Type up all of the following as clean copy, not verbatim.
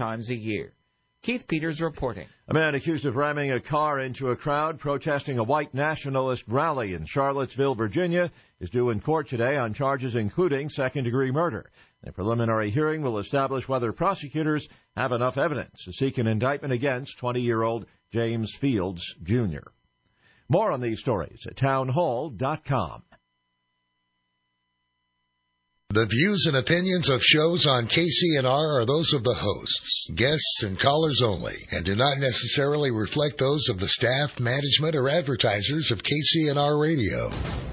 times a year. Keith Peters reporting. A man accused of ramming a car into a crowd protesting a white nationalist rally in Charlottesville, Virginia, is due in court today on charges including second-degree murder. The preliminary hearing will establish whether prosecutors have enough evidence to seek an indictment against 20-year-old James Fields, Jr. More on these stories at townhall.com. The views and opinions of shows on KCNR are those of the hosts, guests, and callers only, and do not necessarily reflect those of the staff, management, or advertisers of KCNR Radio.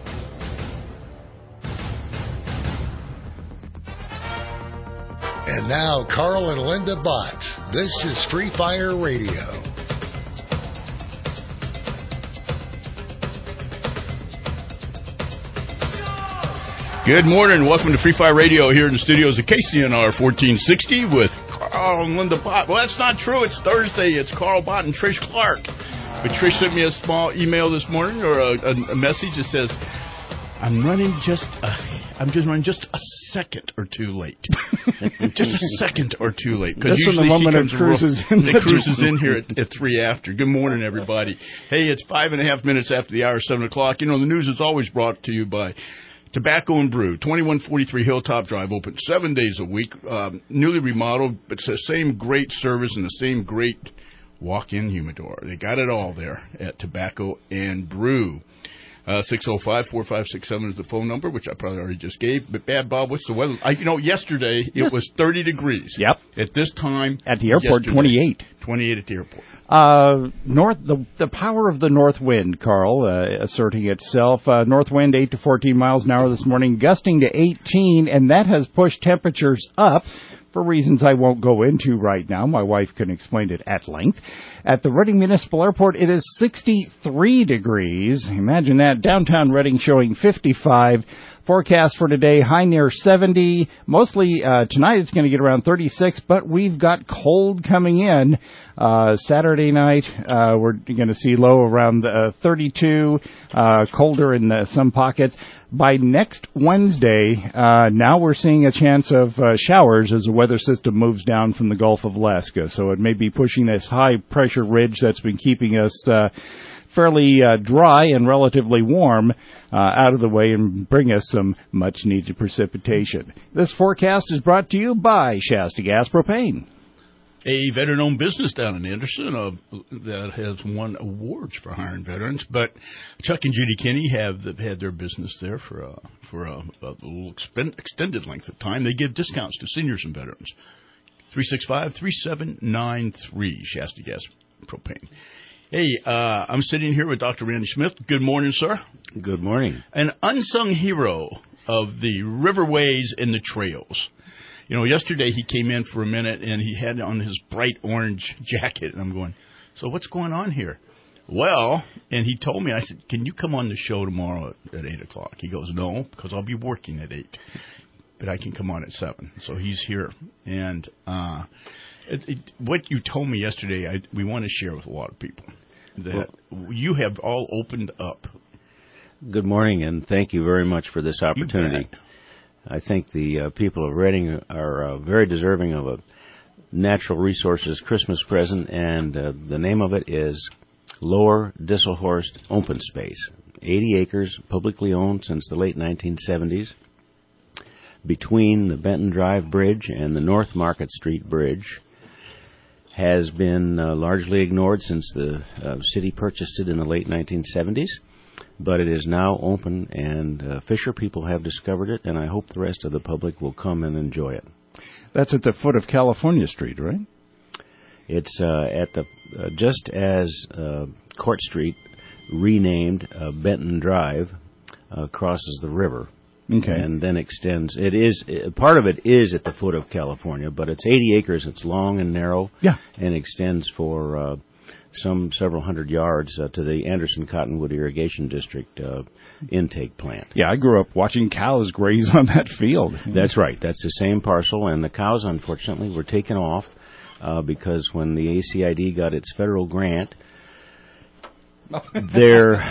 And now, Carl and Linda Bott. This is Free Fire Radio. Good morning. Welcome to Free Fire Radio here in the studios of KCNR 1460 with Carl and Linda Bott. Well, that's not true. It's Thursday. It's Carl Bott and Trish Clark. But Trish sent me a small email this morning, or a message that says, I'm just running just a second or two late. Just a second or two late. Because usually the woman she cruises in here at 3 after. Good morning, everybody. Hey, it's 5.5 minutes after the hour, 7 o'clock. You know, the news is always brought to you by Tobacco and Brew, 2143 Hilltop Drive, open 7 days a week, newly remodeled, but it's the same great service and the same great walk-in humidor. They got it all there at Tobacco and Brew. 605-4567 is the phone number, which I probably already just gave. But, Bad Bob, what's the weather? Yesterday it was 30 degrees. Yep. At this time. At the airport, 28. 28 at the airport. The power of the north wind, Carl, asserting itself. North wind 8 to 14 miles an hour this morning, gusting to 18, and that has pushed temperatures up for reasons I won't go into right now. My wife can explain it at length. At the Reading Municipal Airport, it is 63 degrees. Imagine that. Downtown Reading showing 55. Forecast for today, high near 70. Mostly tonight it's going to get around 36, but we've got cold coming in. Saturday night, we're going to see low around 32, colder in some pockets. By next Wednesday, now we're seeing a chance of showers as the weather system moves down from the Gulf of Alaska. So it may be pushing this high-pressure ridge that's been keeping us fairly dry and relatively warm out of the way and bring us some much-needed precipitation. This forecast is brought to you by Shasta Gas Propane. A veteran-owned business down in Anderson that has won awards for hiring veterans. But Chuck and Judy Kinney have had their business there for a little extended length of time. They give discounts to seniors and veterans. 365-3793, Shasta Gas Propane. Hey, I'm sitting here with Dr. Randy Smith. Good morning, sir. Good morning. An unsung hero of the riverways and the trails. You know, yesterday he came in for a minute and he had on his bright orange jacket, and I'm going, so what's going on here? Well, and he told me, I said, can you come on the show tomorrow at 8 o'clock? He goes, no, because I'll be working at 8, but I can come on at 7. So he's here. And what you told me yesterday, we want to share with a lot of people, that you have all opened up. Good morning, and thank you very much for this opportunity. I think the people of Reading are very deserving of a natural resources Christmas present, and the name of it is Lower Disselhorst Open Space. 80 acres, publicly owned since the late 1970s, between the Benton Drive Bridge and the North Market Street Bridge. Has been largely ignored since the city purchased it in the late 1970s. But it is now open, and Fisher people have discovered it, and I hope the rest of the public will come and enjoy it. That's at the foot of California Street, right? It's at the just as Court Street, renamed Benton Drive, crosses the river. Okay. And then extends. It is part of it is at the foot of California, but it's 80 acres. It's long and narrow. Yeah. And extends for several hundred yards to the Anderson Cottonwood Irrigation District intake plant. Yeah, I grew up watching cows graze on that field. That's right. That's the same parcel, and the cows, unfortunately, were taken off because when the ACID got its federal grant,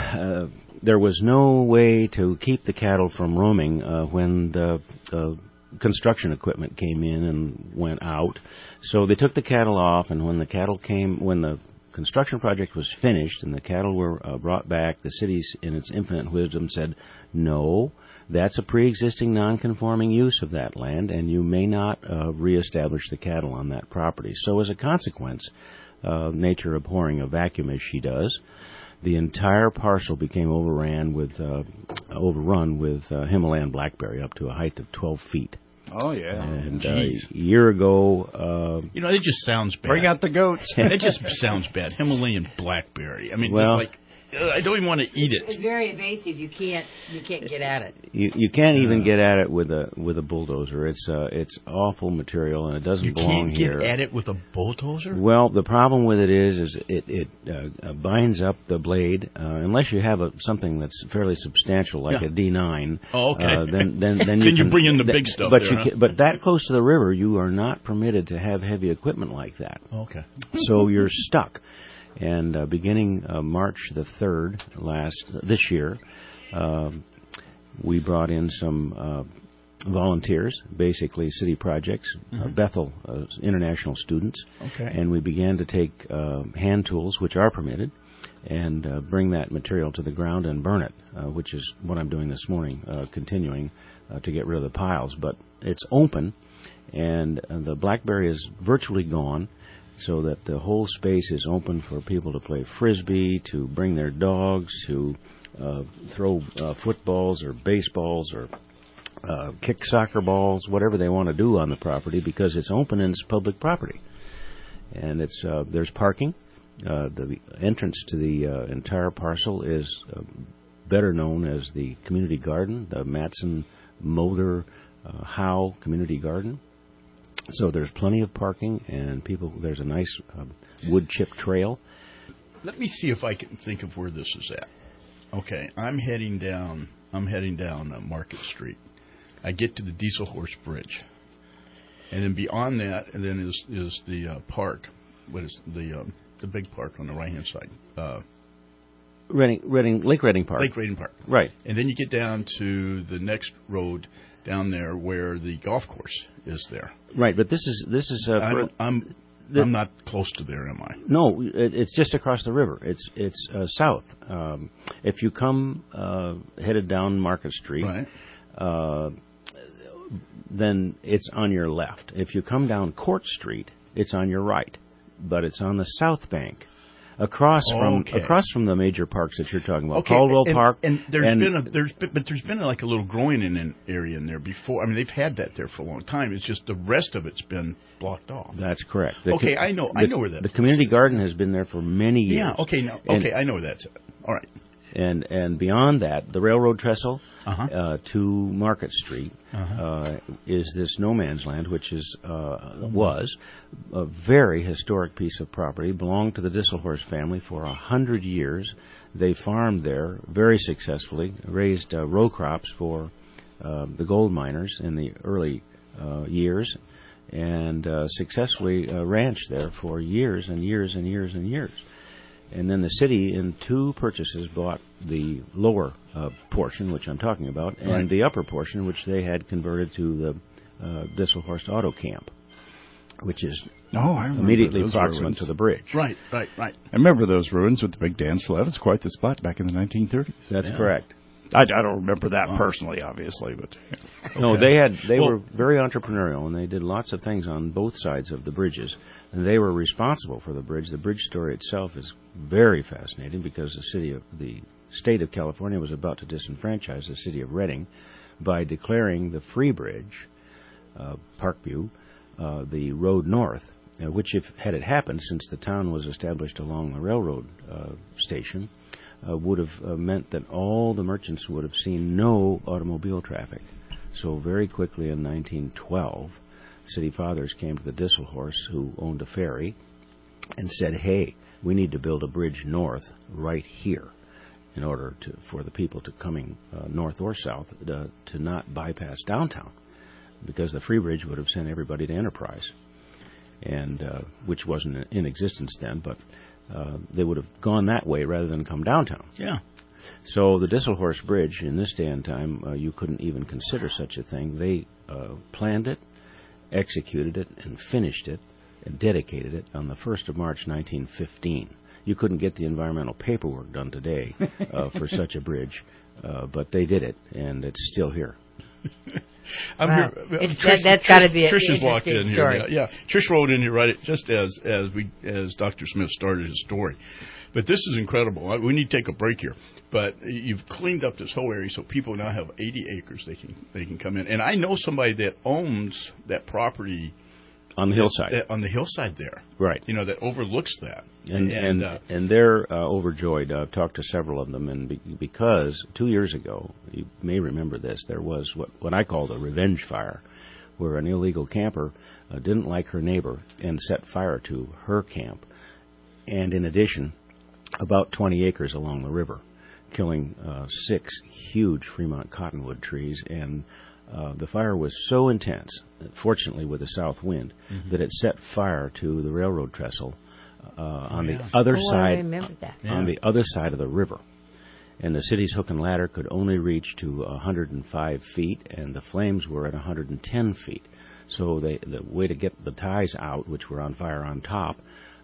there was no way to keep the cattle from roaming when the construction equipment came in and went out. So they took the cattle off, and when the construction project was finished and the cattle were brought back, the city, in its infinite wisdom, said, no, that's a pre-existing non-conforming use of that land, and you may not reestablish the cattle on that property. So as a consequence, nature abhorring a vacuum as she does, the entire parcel became overrun with Himalayan blackberry up to a height of 12 feet. Oh, yeah. And a year ago... it just sounds bad. Bring out the goats. It just sounds bad. Himalayan blackberry. I mean, just like... I don't even want to eat it. It's very invasive. You can't get at it. You can't even get at it with a bulldozer. It's awful material, and it doesn't belong here. You can't get at it with a bulldozer? Well, the problem with it is it binds up the blade unless you have something that's fairly substantial, like a D9. Oh, okay. Then you bring in the big stuff. But that close to the river, you are not permitted to have heavy equipment like that. Okay. So you're stuck. And beginning March the 3rd this year, we brought in some volunteers, basically city projects, Bethel international students, and we began to take hand tools, which are permitted, and bring that material to the ground and burn it, which is what I'm doing this morning, continuing to get rid of the piles. But it's open, and the blackberry is virtually gone, so that the whole space is open for people to play Frisbee, to bring their dogs, to throw footballs or baseballs or kick soccer balls, whatever they want to do on the property, because it's open and it's public property. And there's parking. The entrance to the entire parcel is better known as the community garden, the Matson Motor Howe Community Garden. So there's plenty of parking, and there's a nice wood chip trail. Let me see if I can think of where this is at. Okay, I'm heading down Market Street. I get to the Diesel Horse Bridge, and then beyond that, and then is the park. What is the big park on the right hand side? Lake Reading Park. Lake Reading Park. Right. And then you get down to the next road down there where the golf course is there. Right, but this is. I'm not close to there, am I? No, it's just across the river. It's south. If you come headed down Market Street, right. Then it's on your left. If you come down Court Street, it's on your right, but it's on the south bank. Across from the major parks that you're talking about, Caldwell Park, and there's been like a little growing in an area in there before. I mean, they've had that there for a long time. It's just the rest of it's been blocked off. That's correct. I know where that. The community garden has been there for many years. Yeah. Okay. I know where that's at. All right. And beyond that, the railroad trestle to Market Street is this no man's land, which was a very historic piece of property, belonged to the Disselhorst family for 100 years. They farmed there very successfully, raised row crops for the gold miners in the early years, and successfully ranched there for years and years and years and years. And then the city, in 2 purchases, bought the lower portion, which I'm talking about, and the upper portion, which they had converted to the Disselhorst Auto Camp, which is immediately proximate to the bridge. Right. I remember those ruins with the big dance floor. That was quite the spot back in the 1930s. That's correct. I don't remember that personally, obviously, but no, they were very entrepreneurial, and they did lots of things on both sides of the bridges, and they were responsible for the bridge. The bridge story itself is very fascinating because the state of California was about to disenfranchise the city of Reading by declaring the free bridge, Parkview, the road north, which, had it happened, since the town was established along the railroad station, would have meant that all the merchants would have seen no automobile traffic. So very quickly in 1912, city fathers came to the Disselhorst, who owned a ferry, and said, hey, we need to build a bridge north right here in order for the people coming north or south to not bypass downtown, because the free bridge would have sent everybody to Enterprise, and which wasn't in existence then, but they would have gone that way rather than come downtown. Yeah. So the Disselhorst Bridge, in this day and time, you couldn't even consider such a thing. They planned it, executed it, and finished it, and dedicated it on the 1st of March, 1915. You couldn't get the environmental paperwork done today for such a bridge, but they did it, and it's still here. I'm wow. here. That's got to be Trish has walked in story. here. Yeah, Trish wrote in here right just as Dr. Smith started his story. But this is incredible. We need to take a break here. But you've cleaned up this whole area, so people now have 80 acres they can come in. And I know somebody that owns that property on the hillside. On the hillside there, right? You know, that overlooks that. And they're overjoyed. I've talked to several of them, and because 2 years ago, you may remember this, there was what I call the revenge fire, where an illegal camper didn't like her neighbor and set fire to her camp, and in addition, about 20 acres along the river, killing 6 huge Fremont cottonwood trees. And the fire was so intense, fortunately with a south wind, that it set fire to the railroad trestle on the other side. I remember that. On the other side of the river. And the city's hook and ladder could only reach to 105 feet, and the flames were at 110 feet. So the way to get the ties out, which were on fire on top,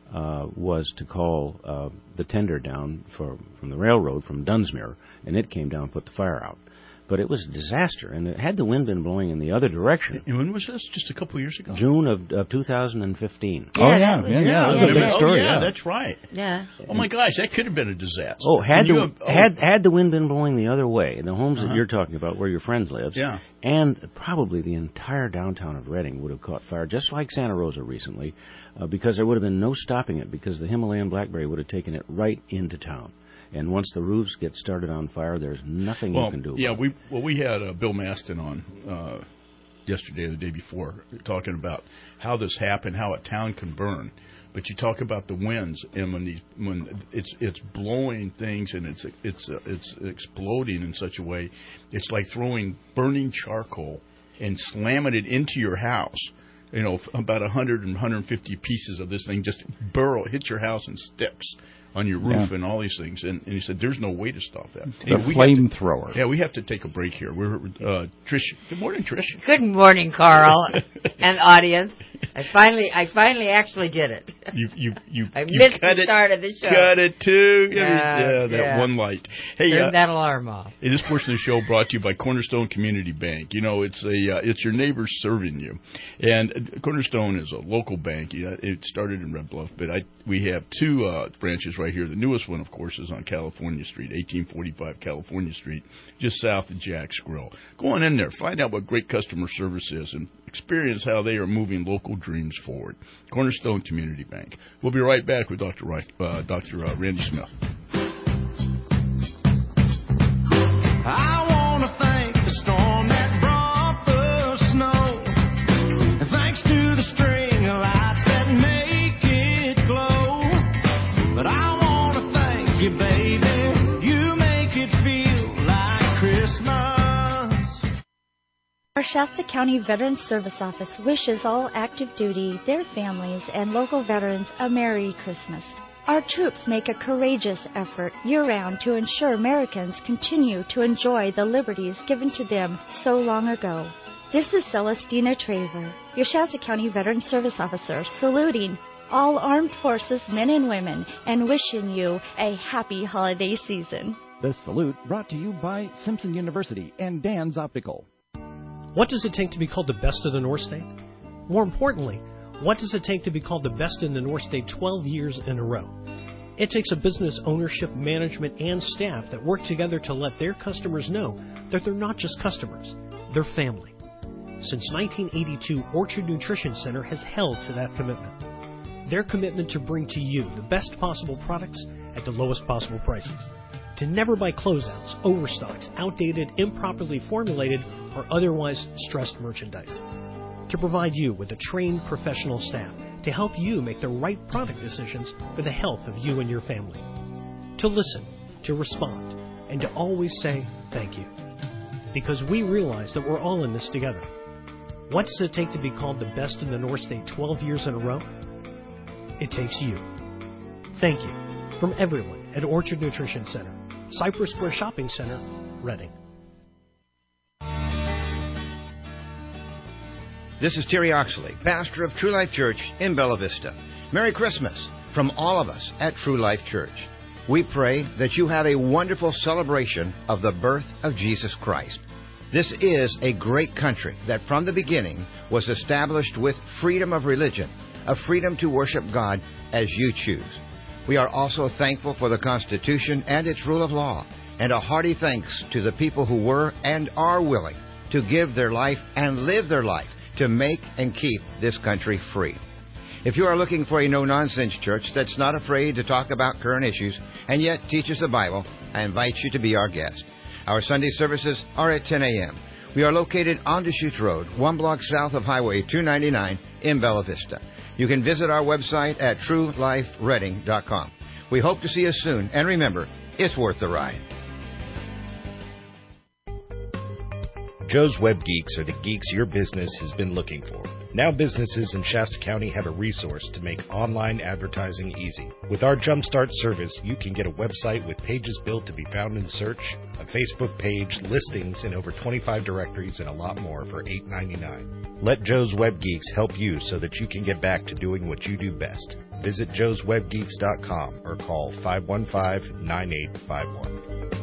was to call the tender down from the railroad from Dunsmuir, and it came down and put the fire out. But it was a disaster, and had the wind been blowing in the other direction. And when was this? Just a couple of years ago? June of 2015. Yeah, that was a big story. Yeah, that's right. Yeah. Oh my gosh, that could have been a disaster. Oh, had the wind been blowing the other way, the homes that you're talking about, where your friend lives, and probably the entire downtown of Reading would have caught fire, just like Santa Rosa recently, because there would have been no stopping it, because the Himalayan blackberry would have taken it right into town. And once the roofs get started on fire, there's nothing you can do about it. We had Bill Maston on yesterday or the day before talking about how this happened, how a town can burn. But you talk about the winds, and when it's blowing things and it's exploding in such a way, it's like throwing burning charcoal and slamming it into your house. You know, about 100 and 150 pieces of this thing just hit your house and sticks on your roof and all these things. And he said, there's no way to stop that. The flamethrower. Yeah, we have to take a break here. We're Trish. Good morning, Trish. Good morning, Carl and audience. I finally actually did it. I missed the start of the show. Cut it too. That one light. Hey, turn that alarm off. Hey, this portion of the show brought to you by Cornerstone Community Bank. You know, it's your neighbors serving you, and Cornerstone is a local bank. It started in Red Bluff, but we have 2 branches right here. The newest one, of course, is on California Street, 1845 California Street, just south of Jack's Grill. Go on in there, find out what great customer service is, and experience how they are moving local dreams forward. Cornerstone Community Bank. We'll be right back with Dr. Randy Smith. I want to thank the storm that brought the snow, and thanks to the string of lights that make it glow. But I want to thank you, baby. You make it feel like Christmas. Our Shasta County Veterans Service Office wishes all active duty, their families, and local veterans a Merry Christmas. Our troops make a courageous effort year-round to ensure Americans continue to enjoy the liberties given to them so long ago. This is Celestina Traver, your Shasta County Veterans Service Officer, saluting all armed forces men and women and wishing you a happy holiday season. This salute brought to you by Simpson University and Dan's Optical. What does it take to be called the best of the North State? More importantly, what does it take to be called the best in the North State 12 years in a row? It takes a business ownership, management, and staff that work together to let their customers know that they're not just customers, they're family. Since 1982, Orchard Nutrition Center has held to that commitment. Their commitment to bring to you the best possible products at the lowest possible prices. To never buy closeouts, overstocks, outdated, improperly formulated, or otherwise stressed merchandise. To provide you with a trained professional staff to help you make the right product decisions for the health of you and your family. To listen, to respond, and to always say thank you. Because we realize that we're all in this together. What does it take to be called the best in the North State 12 years in a row? It takes you. Thank you from everyone at Orchard Nutrition Center. Cypress Square Shopping Center, Reading. This is Terry Oxley, pastor of True Life Church in Bella Vista. Merry Christmas from all of us at True Life Church. We pray that you have a wonderful celebration of the birth of Jesus Christ. This is a great country that from the beginning was established with freedom of religion, a freedom to worship God as you choose. We are also thankful for the Constitution and its rule of law, and a hearty thanks to the people who were and are willing to give their life and live their life to make and keep this country free. If you are looking for a no-nonsense church that's not afraid to talk about current issues and yet teaches the Bible, I invite you to be our guest. Our Sunday services are at 10 a.m. We are located on Deschutes Road, 1 block south of Highway 299 in Bella Vista. You can visit our website at truelifereading.com. We hope to see you soon, and remember, it's worth the ride. Joe's Web Geeks are the geeks your business has been looking for. Now businesses in Shasta County have a resource to make online advertising easy. With our Jumpstart service, you can get a website with pages built to be found in search, a Facebook page, listings in over 25 directories, and a lot more for $8.99. Let Joe's Web Geeks help you so that you can get back to doing what you do best. Visit joeswebgeeks.com or call 515-9851.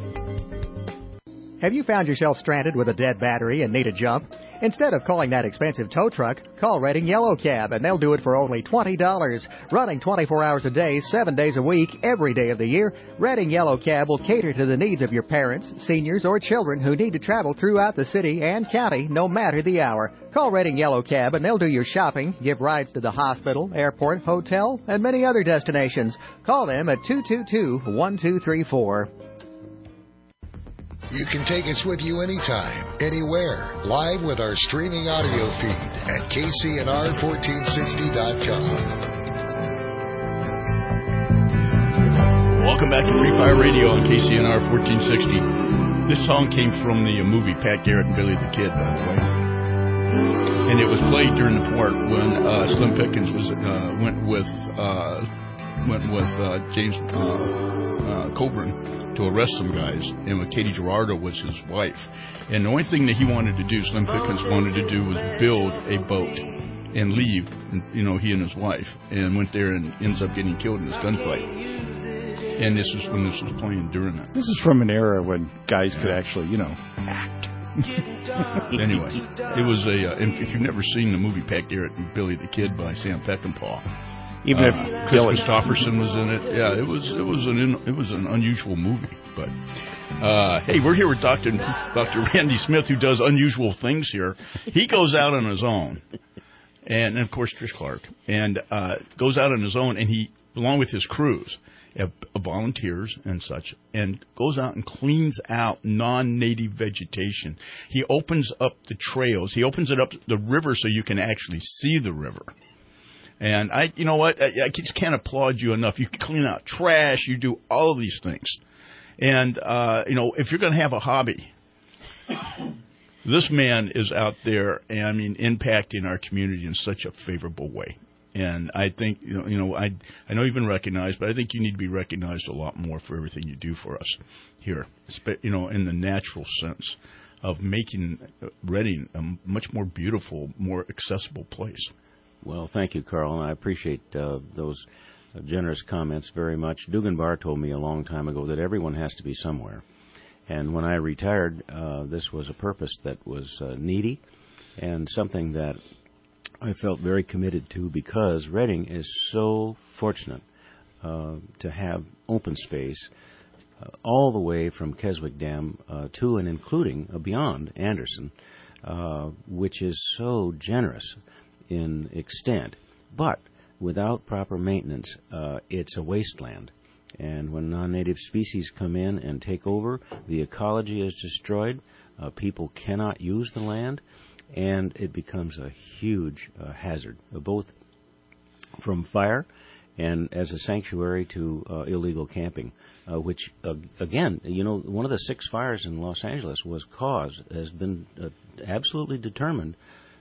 Have you found yourself stranded with a dead battery and need a jump? Instead of calling that expensive tow truck, call Reading Yellow Cab, and they'll do it for only $20. Running 24 hours a day, 7 days a week, every day of the year, Reading Yellow Cab will cater to the needs of your parents, seniors, or children who need to travel throughout the city and county, no matter the hour. Call Reading Yellow Cab, and they'll do your shopping, give rides to the hospital, airport, hotel, and many other destinations. Call them at 222-1234. You can take us with you anytime, anywhere, live with our streaming audio feed at KCNR1460.com. Welcome back to Free Fire Radio on KCNR 1460. This song came from the movie Pat Garrett and Billy the Kid, by the way. And it was played during the part when Slim Pickens went with James Coburn to arrest some guys, and with Katie Gerardo was his wife. And the only thing that he wanted to do, Slim Pickens wanted to do, was build a boat and leave, he and his wife, and went there and ends up getting killed in this gunfight. And this is when this was playing during that. This is from an era when guys could actually, act. Anyway, it was if you've never seen the movie Pat Garrett and Billy the Kid by Sam Peckinpah, even if Chris Christopherson was in it, yeah, it was an unusual movie. But hey, we're here with Dr. Randy Smith, who does unusual things here. He goes out on his own, and of course Trish Clark, and goes out on his own, and he, along with his crews, volunteers and such, and goes out and cleans out non-native vegetation. He opens up the trails. He opens it up the river so you can actually see the river. And I just can't applaud you enough. You clean out trash. You do all of these things. And, if you're going to have a hobby, this man is out there, and impacting our community in such a favorable way. And I think, I know you've been recognized, but I think you need to be recognized a lot more for everything you do for us here, in the natural sense of making Reading a much more beautiful, more accessible place. Well, thank you, Carl, and I appreciate those generous comments very much. Dugan Barr told me a long time ago that everyone has to be somewhere. And when I retired, this was a purpose that was needy and something that I felt very committed to, because Reading is so fortunate to have open space all the way from Keswick Dam to and including beyond Anderson, which is so generous in extent, but without proper maintenance, it's a wasteland. And when non-native species come in and take over, the ecology is destroyed, people cannot use the land, and it becomes a huge hazard, both from fire and as a sanctuary to illegal camping, which, again, one of the 6 fires in Los Angeles has been absolutely determined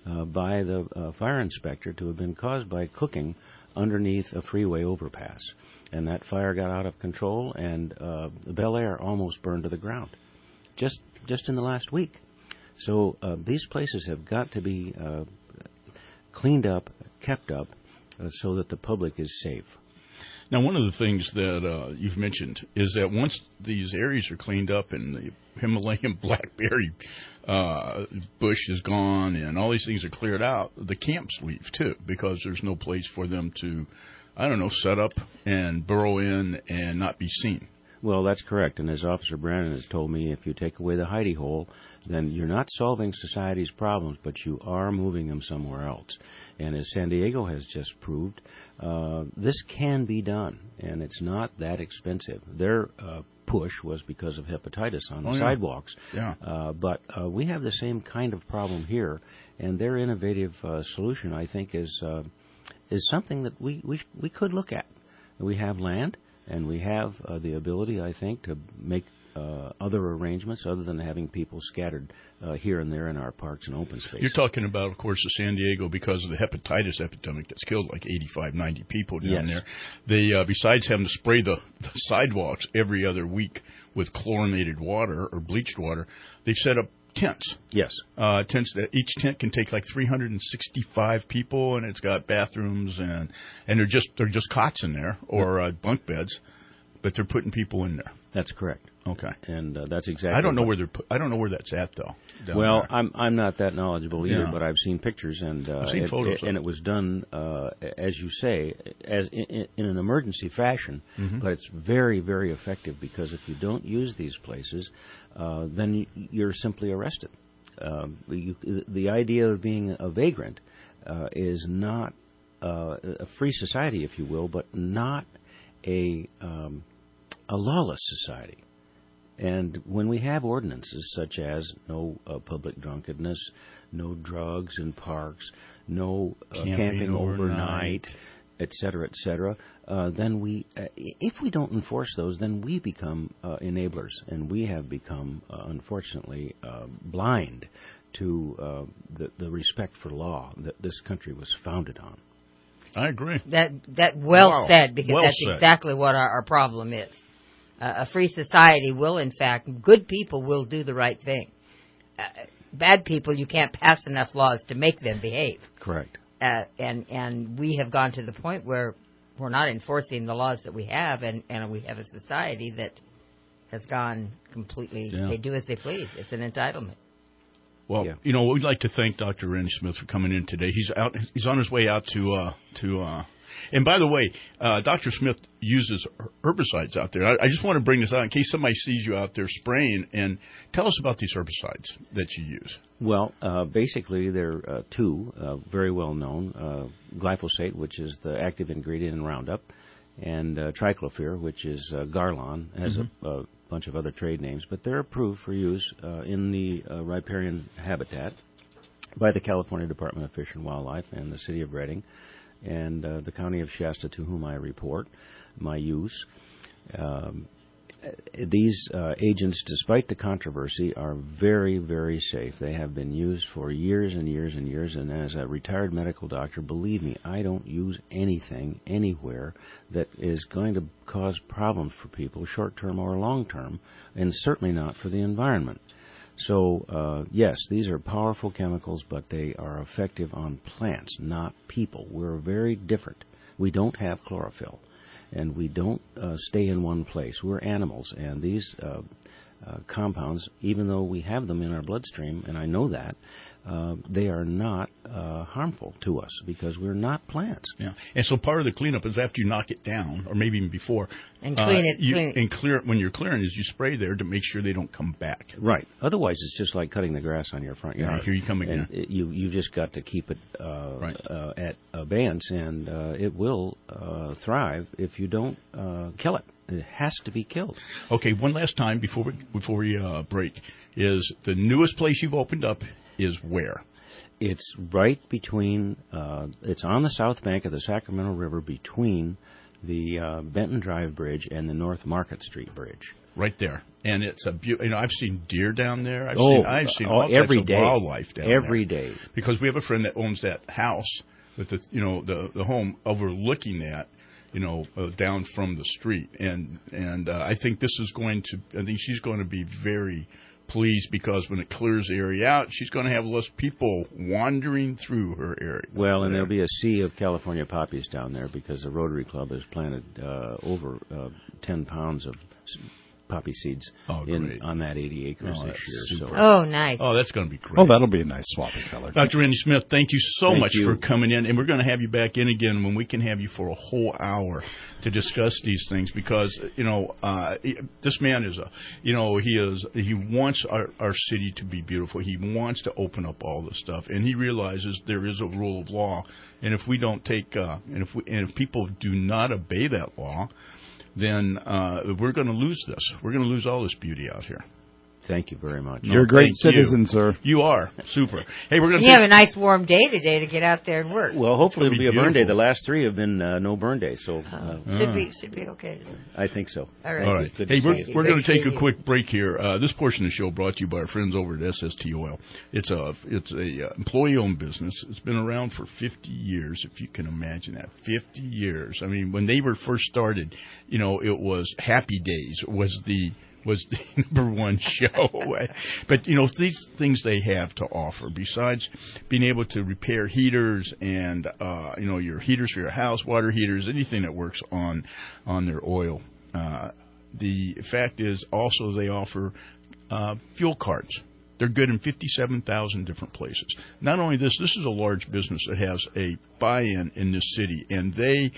by the fire inspector to have been caused by cooking underneath a freeway overpass. And that fire got out of control, and Bel Air almost burned to the ground just in the last week. So these places have got to be cleaned up, kept up, so that the public is safe. Now, one of the things that you've mentioned is that once these areas are cleaned up and the Himalayan blackberry bush is gone and all these things are cleared out, the camps leave, too, because there's no place for them to, set up and burrow in and not be seen. Well, that's correct. And as Officer Brandon has told me, if you take away the hidey hole, then you're not solving society's problems, but you are moving them somewhere else. And as San Diego has just proved, this can be done, and it's not that expensive. Their push was because of hepatitis on the sidewalks. Yeah. But we have the same kind of problem here, and their innovative solution, I think, is something that we could look at. We have land. And we have the ability, I think, to make other arrangements other than having people scattered here and there in our parks and open space. You're talking about, of course, San Diego because of the hepatitis epidemic that's killed like 85, 90 people down there. They, besides having to spray the sidewalks every other week with chlorinated water or bleached water, they've set up tents. Yes. Tents that each tent can take like 365 people, and it's got bathrooms and they're just cots in there or bunk beds, but they're putting people in there. That's correct. Okay. And that's exactly. I don't know where that's at though. Well, there. I'm not that knowledgeable either, but I've seen pictures and I've seen photos, and it was done as you say, as in an emergency fashion. Mm-hmm. But it's very, very effective because if you don't use these places, then you're simply arrested. The idea of being a vagrant is not a free society, if you will, but not a lawless society. And when we have ordinances such as no public drunkenness, no drugs in parks, no camping overnight, et cetera, then if we don't enforce those, then we become enablers, and we have become, unfortunately, blind to the respect for law that this country was founded on. I agree. That said, because that's exactly what our problem is. A free society will, in fact, good people will do the right thing. Bad people, you can't pass enough laws to make them behave. Correct. And we have gone to the point where we're not enforcing the laws that we have, and we have a society that has gone completely, they do as they please. It's an entitlement. Well, we'd like to thank Dr. Randy Smith for coming in today. He's on his way out to and by the way, Dr. Smith uses herbicides out there. I just want to bring this out in case somebody sees you out there spraying. And tell us about these herbicides that you use. Well, basically, there are two very well known: glyphosate, which is the active ingredient in Roundup, and triclopyr, which is Garlon, has a bunch of other trade names, but they're approved for use in the riparian habitat by the California Department of Fish and Wildlife and the City of Redding and the County of Shasta, to whom I report my use. These agents, despite the controversy, are very, very safe. They have been used for years and years and years, and as a retired medical doctor, believe me, I don't use anything anywhere that is going to cause problems for people, short-term or long-term, and certainly not for the environment. So, yes, these are powerful chemicals, but they are effective on plants, not people. We're very different. We don't have chlorophyll. And we don't stay in one place. We're animals, and these compounds, even though we have them in our bloodstream, and I know that, they are not harmful to us because we're not plants. Yeah, and so part of the cleanup is after you knock it down, or maybe even before, and clean it. And clear it when you're clearing, is you spray there to make sure they don't come back. Right. Otherwise, it's just like cutting the grass on your front yard. Yeah, here you come again. And you just got to keep it at abeyance, and it will thrive if you don't kill it. It has to be killed. Okay, one last time before we break, is the newest place you've opened up is where? It's right between, it's on the south bank of the Sacramento River between the Benton Drive Bridge and the North Market Street Bridge. Right there, and it's a beautiful. I've seen deer down there. I've seen all types of wildlife down there. Every day, because we have a friend that owns that house with the home overlooking that, down from the street, and I think this is going to. I think she's going to be very pleased, because when it clears the area out, she's going to have less people wandering through her area. Well, and there'll be a sea of California poppies down there, because the Rotary Club has planted over 10 pounds of poppy seeds on that 80 acres this year. So. Oh, nice. Oh, that's going to be great. Oh, that'll be a nice swapping color. Dr. Randy Smith, thank you so much for coming in, and we're going to have you back in again when we can have you for a whole hour to discuss these things, because this man is he wants our city to be beautiful. He wants to open up all this stuff, and he realizes there is a rule of law, and if we don't take and if people do not obey that law, then we're going to lose this. We're going to lose all this beauty out here. Thank you very much. You're a great citizen, sir. You are. Super. Hey, we're going to have a nice warm day today to get out there and work. Well, hopefully it'll be a burn day. The last 3 have been no burn day, so should be okay. I think so. All right. Good. Hey, we're going to take a quick break here. This portion of the show brought to you by our friends over at SST Oil. It's a employee-owned business. It's been around for 50 years, if you can imagine that. 50 years. I mean, when they were first started, it was Happy Days was the number one show. But, these things they have to offer, besides being able to repair heaters and, your heaters for your house, water heaters, anything that works on their oil. The fact is also they offer fuel cards. They're good in 57,000 different places. Not only this is a large business that has a buy-in in this city, and they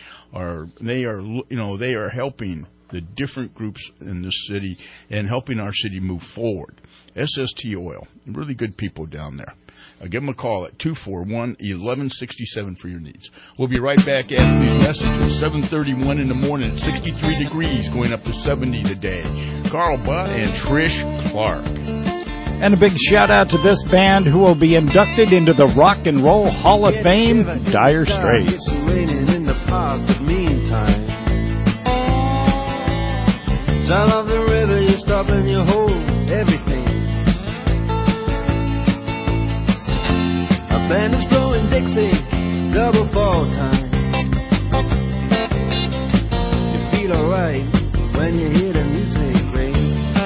are helping the different groups in this city and helping our city move forward. SST Oil, really good people down there. Give them a call at 241-1167 for your needs. We'll be right back after these messages. 7:31 in the morning, 63 degrees, going up to 70 today. Carl Butt and Trish Clark. And a big shout-out to this band who will be inducted into the Rock and Roll Hall of Fame, Dire Straits. It's raining in the park, but meantime, sound of the river, you stop and you hold everything. A band is blowing Dixie, double fall time. You feel alright when you hear the music ring.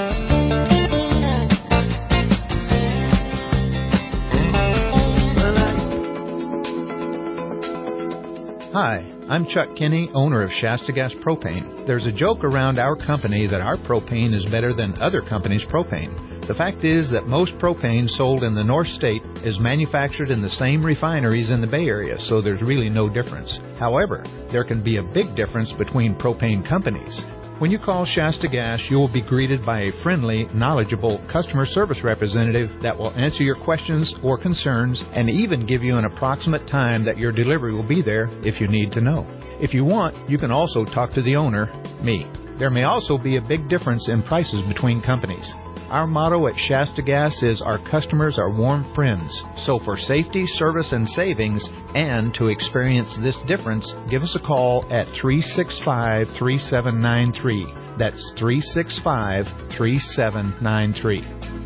Hi, I'm Chuck Kinney, owner of Shasta Gas Propane. There's a joke around our company that our propane is better than other companies' propane. The fact is that most propane sold in the North State is manufactured in the same refineries in the Bay Area, so there's really no difference. However, there can be a big difference between propane companies. When you call Shasta Gas, you will be greeted by a friendly, knowledgeable customer service representative that will answer your questions or concerns and even give you an approximate time that your delivery will be there if you need to know. If you want, you can also talk to the owner, me. There may also be a big difference in prices between companies. Our motto at Shasta Gas is our customers are warm friends. So for safety, service, and savings, and to experience this difference, give us a call at 365-3793. That's 365-3793.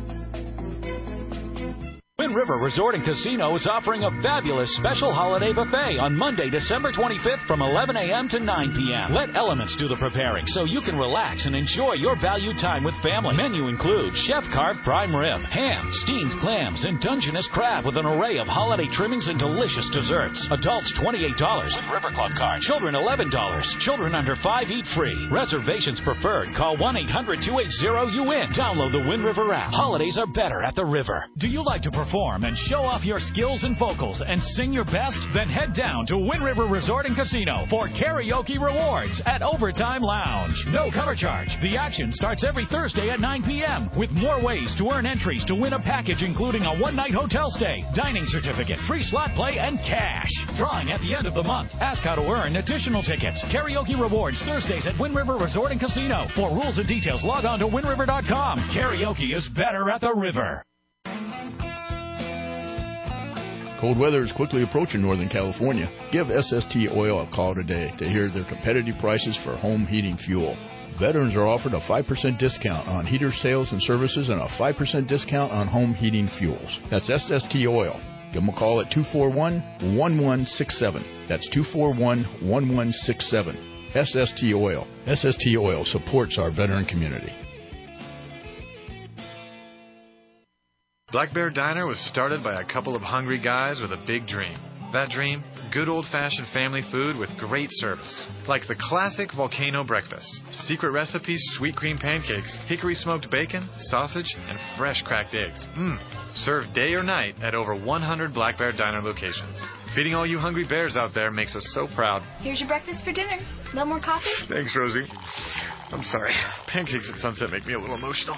Wind River Resort and Casino is offering a fabulous special holiday buffet on Monday, December 25th from 11 a.m. to 9 p.m. Let Elements do the preparing so you can relax and enjoy your valued time with family. Menu includes chef-carved prime rib, ham, steamed clams, and Dungeness crab with an array of holiday trimmings and delicious desserts. Adults $28 with River Club card. Children $11. Children under 5 eat free. Reservations preferred. Call 1-800-280-UN. Download the Wind River app. Holidays are better at the river. Do you like to perform and show off your skills and vocals and sing your best? Then head down to Wind River Resort and Casino for karaoke rewards at Overtime Lounge. No cover charge. The action starts every Thursday at 9 p.m. with more ways to earn entries to win a package including a one-night hotel stay, dining certificate, free slot play, and cash. Drawing at the end of the month. Ask how to earn additional tickets. Karaoke rewards Thursdays at Wind River Resort and Casino. For rules and details, log on to windriver.com. Karaoke is better at the river. Cold weather is quickly approaching Northern California. Give SST Oil a call today to hear their competitive prices for home heating fuel. Veterans are offered a 5% discount on heater sales and services and a 5% discount on home heating fuels. That's SST Oil. Give them a call at 241-1167. That's 241-1167. SST Oil. SST Oil supports our veteran community. Black Bear Diner was started by a couple of hungry guys with a big dream. That dream? Good old-fashioned family food with great service. Like the classic volcano breakfast. Secret recipes, sweet cream pancakes, hickory smoked bacon, sausage, and fresh cracked eggs. Served day or night at over 100 Black Bear Diner locations. Feeding all you hungry bears out there makes us so proud. Here's your breakfast for dinner. No more coffee? Thanks, Rosie. I'm sorry. Pancakes at sunset make me a little emotional.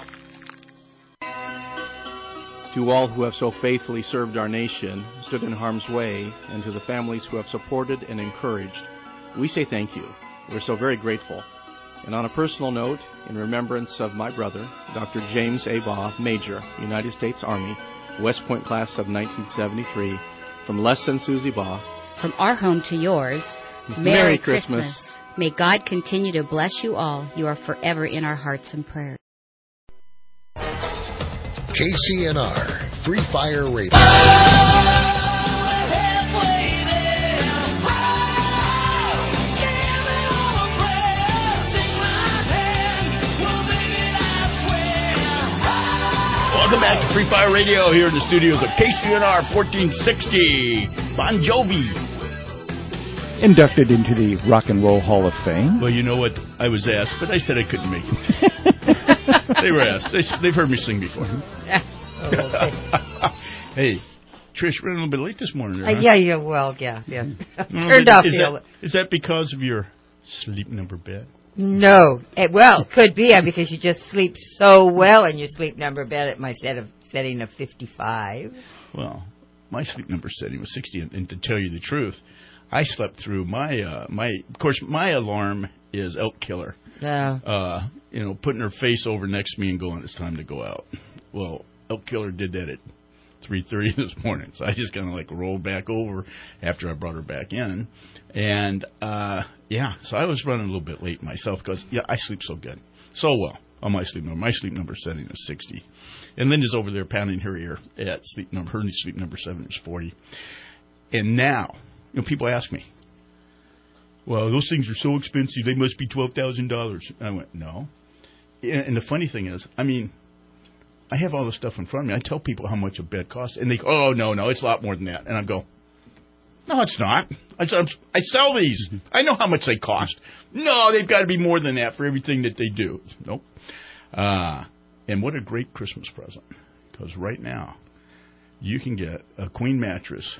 To all who have so faithfully served our nation, stood in harm's way, and to the families who have supported and encouraged, we say thank you. We're so very grateful. And on a personal note, in remembrance of my brother, Dr. James A. Baugh, Major, United States Army, West Point class of 1973, from less than Susie Baugh. From our home to yours, Merry Christmas. May God continue to bless you all. You are forever in our hearts and prayers. KCNR, Free Fire Radio. Welcome back to Free Fire Radio here in the studios of KCNR 1460. Bon Jovi. Inducted into the Rock and Roll Hall of Fame. Well, you know what? I was asked, but I said I couldn't make it. They were asked. They've heard me sing before. Hey, Trish, we're a little bit late this morning. Huh? Yeah. Turned off Is that because of your sleep number bed? No. Well, could be because you just sleep so well in your sleep number bed at my setting of 55. Well, my sleep number setting was 60, and to tell you the truth, I slept through my of course, my alarm is Elk Killer. Yeah. Putting her face over next to me and going, it's time to go out. Well, Elk Killer did that at 3:30 this morning, so I just kind of rolled back over after I brought her back in, and so I was running a little bit late myself because I sleep so good, so well on my sleep number. My sleep number setting is 60, and Linda's over there pounding her ear at sleep number. Her sleep number 7 is 40, and now people ask me, well, those things are so expensive, they must be $12,000. I went, no. And the funny thing is, I have all this stuff in front of me. I tell people how much a bed costs, and they go, oh, no, it's a lot more than that. And I go, no, it's not. I sell these. I know how much they cost. No, they've got to be more than that for everything that they do. Nope. And what a great Christmas present, because right now you can get a queen mattress,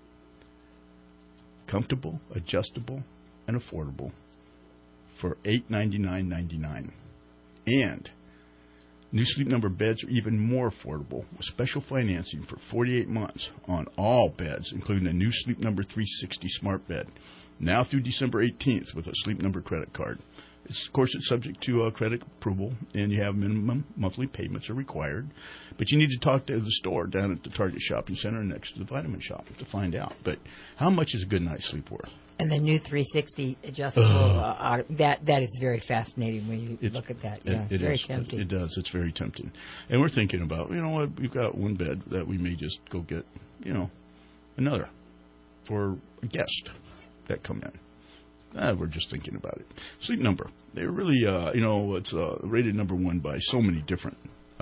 comfortable, adjustable, and affordable for $899.99. And new Sleep Number beds are even more affordable with special financing for 48 months on all beds, including a new Sleep Number 360 smart bed, now through December 18th with a Sleep Number credit card. Of course, it's subject to credit approval, and you have minimum monthly payments are required. But you need to talk to the store down at the Target Shopping Center next to the Vitamin Shop to find out. But how much is a good night's sleep worth? And the new 360 adjustable, that is very fascinating when you look at that. Yeah, very tempting. It does. It's very tempting. And we're thinking about, we've got one bed that we may just go get, another for a guest that come in. We're just thinking about it. Sleep Number. They're really, it's rated number 1 by so many different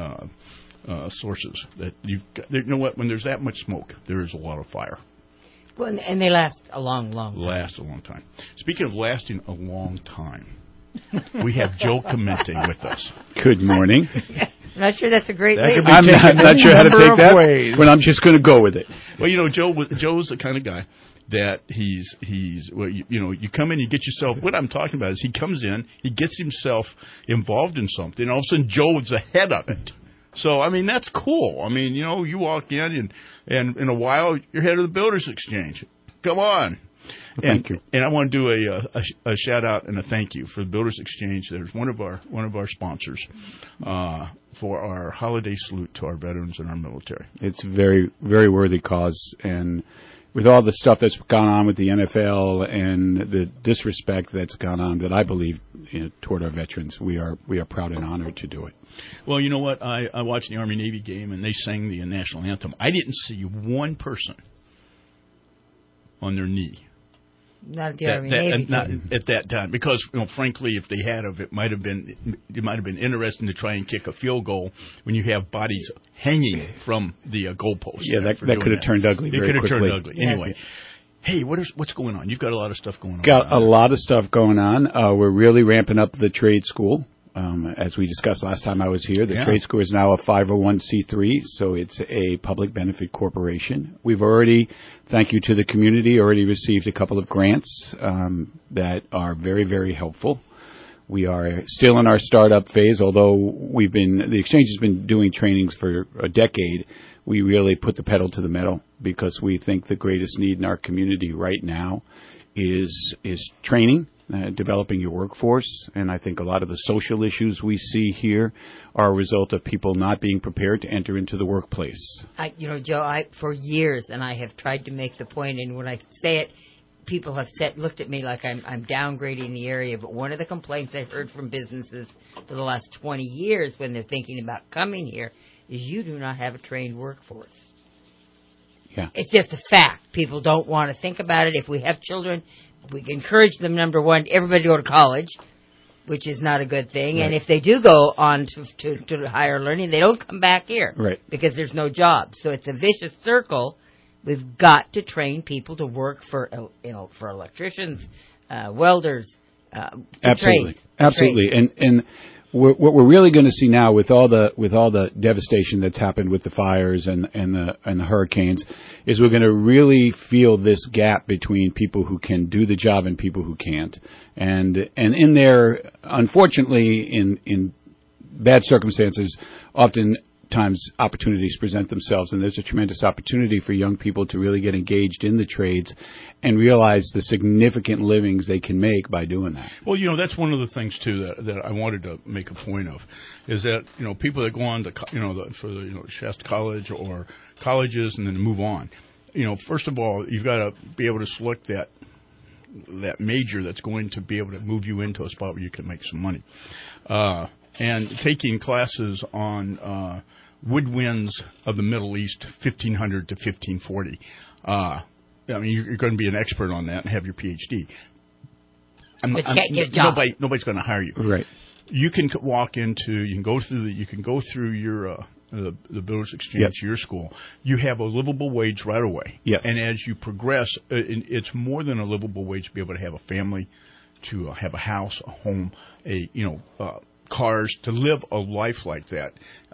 sources that you've got. You know what? When there's that much smoke, there is a lot of fire. Well, and they last a long time. Last a long time. Speaking of lasting a long time, we have Joe Clemente with us. Good morning. I'm not sure that's a great way. I'm not sure how to take that, but I'm just going to go with it. Well, Joe's the kind of guy that he's you come in, you get yourself, what I'm talking about is he comes in, he gets himself involved in something, and all of a sudden Joe's the head of it. So, that's cool. You walk in, and in a while, you're head of the Builders Exchange. Come on. Thank you. And I want to do a shout out and a thank you for the Builders Exchange. There's one of our sponsors for our holiday salute to our veterans and our military. It's very, very worthy cause, and with all the stuff that's gone on with the NFL and the disrespect that's gone on, that I believe toward our veterans, we are proud and honored to do it. Well, you know what? I watched the Army-Navy game, and they sang the national anthem. I didn't see one person on their knee. Not at the Army-Navy not at that time, because frankly, if they had it might have been interesting to try and kick a field goal when you have bodies hanging from the goalpost. Yeah, that could have turned ugly. It could have turned ugly. Anyway, hey, what's going on? You've got a lot of stuff going on. Got a lot of stuff going on. We're really ramping up the trade school. As we discussed last time I was here, the trade school is now a 501c3, so it's a public benefit corporation. We've already, thank you to the community, already received a couple of grants that are very, very helpful. We are still in our startup phase, although the exchange has been doing trainings for a decade. We really put the pedal to the metal because we think the greatest need in our community right now is training. Developing your workforce, and I think a lot of the social issues we see here are a result of people not being prepared to enter into the workplace. Joe, for years, and I have tried to make the point, and when I say it, people have looked at me like I'm downgrading the area, but one of the complaints I've heard from businesses for the last 20 years when they're thinking about coming here is you do not have a trained workforce. Yeah. It's just a fact. People don't want to think about it. If we have children, we encourage them, number one, everybody to go to college, which is not a good thing. Right. And if they do go on to higher learning, they don't come back here. Right. Because there's no jobs. So it's a vicious circle. We've got to train people to work for electricians, welders, absolutely, trades. Absolutely. And what we're really going to see now with all the devastation that's happened with the fires and the hurricanes is we're going to really feel this gap between people who can do the job and people who can't. And in there, unfortunately, in bad circumstances, oftentimes opportunities present themselves, and there's a tremendous opportunity for young people to really get engaged in the trades and realize the significant livings they can make by doing that. Well, that's one of the things too that I wanted to make a point of, is that people that go on to for Shasta College or colleges and then move on. First of all, you've got to be able to select that major that's going to be able to move you into a spot where you can make some money. And taking classes on woodwinds of the Middle East, 1500 to 1540. You're going to be an expert on that and have your PhD. But you can't get a job. Nobody's going to hire you. Right. You can go through your the Builders Exchange, your school. You have a livable wage right away. Yes. And as you progress, it's more than a livable wage to be able to have a family, to have a house, a home, cars, to live a life like that.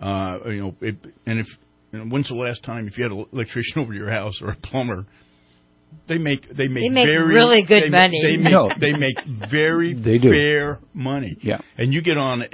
When's the last time if you had an electrician over your house or a plumber? They make really good money. They make very fair money. Yeah. And you get on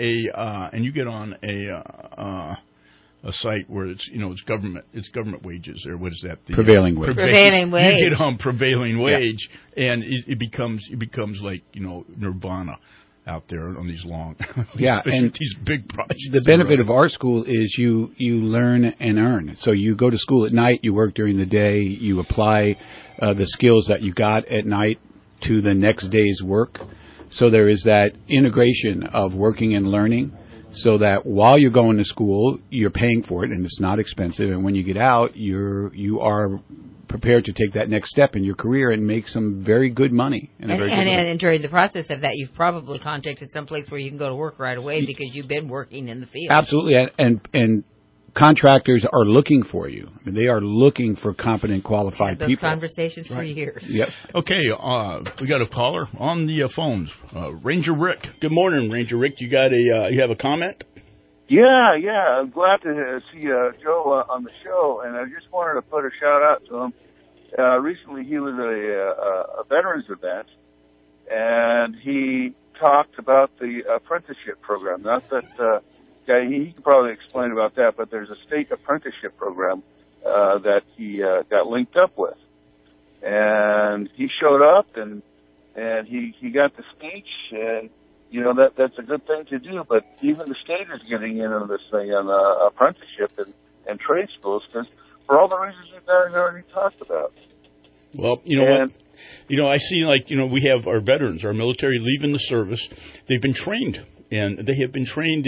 a site where it's government wages, or what is that? Prevailing wage. Prevailing wage. You get on prevailing wage, and it becomes like nirvana out there on these long, and these big projects. The benefit of our school is you learn and earn. So you go to school at night, you work during the day, you apply the skills that you got at night to the next day's work. So there is that integration of working and learning, so that while you're going to school, you're paying for it and it's not expensive. And when you get out, you are prepared to take that next step in your career and make some very good money. And during the process of that, you've probably contacted some place where you can go to work right away because you've been working in the field. Absolutely. And contractors are looking for you. I mean, they are looking for competent, qualified those people. Conversations for years. Yep. Okay, we got a caller on the phones. Ranger Rick. Good morning, Ranger Rick. You have a comment? Yeah. I'm glad to see Joe on the show, and I just wanted to put a shout out to him. Recently, he was at a veterans event, and he talked about the apprenticeship program. Not that he can probably explain about that, but there's a state apprenticeship program that he got linked up with. And he showed up, and he got the speech, and that's a good thing to do. But even the state is getting in on this thing on apprenticeship and trade schools, because for all the reasons you guys already talked about. Well, what? I see, we have our veterans, our military leaving the service. They've been trained, and they have been trained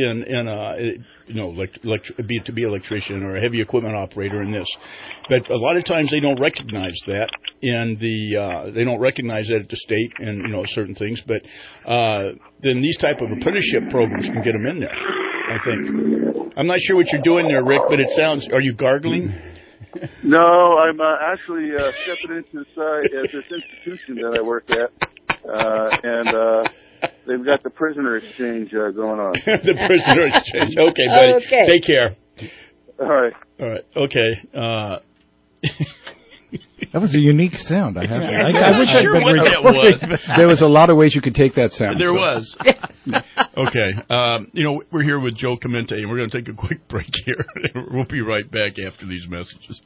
to be electrician or a heavy equipment operator in this. But a lot of times they don't recognize that, and they don't recognize that at the state and, certain things. But then these type of apprenticeship programs can get them in there, I think. I'm not sure what you're doing there, Rick, but it sounds, are you gargling? No, I'm actually stepping into the side at this institution that I work at, and they've got the prisoner exchange going on. The prisoner exchange. Okay, buddy. Okay. Take care. All right. Okay. That was a unique sound. I have. I wish I'd been recording. There was a lot of ways you could take that sound. There was. Okay. We're here with Joe Clemente, and we're going to take a quick break here. We'll be right back after these messages.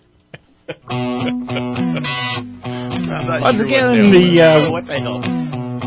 Once again, what the hell?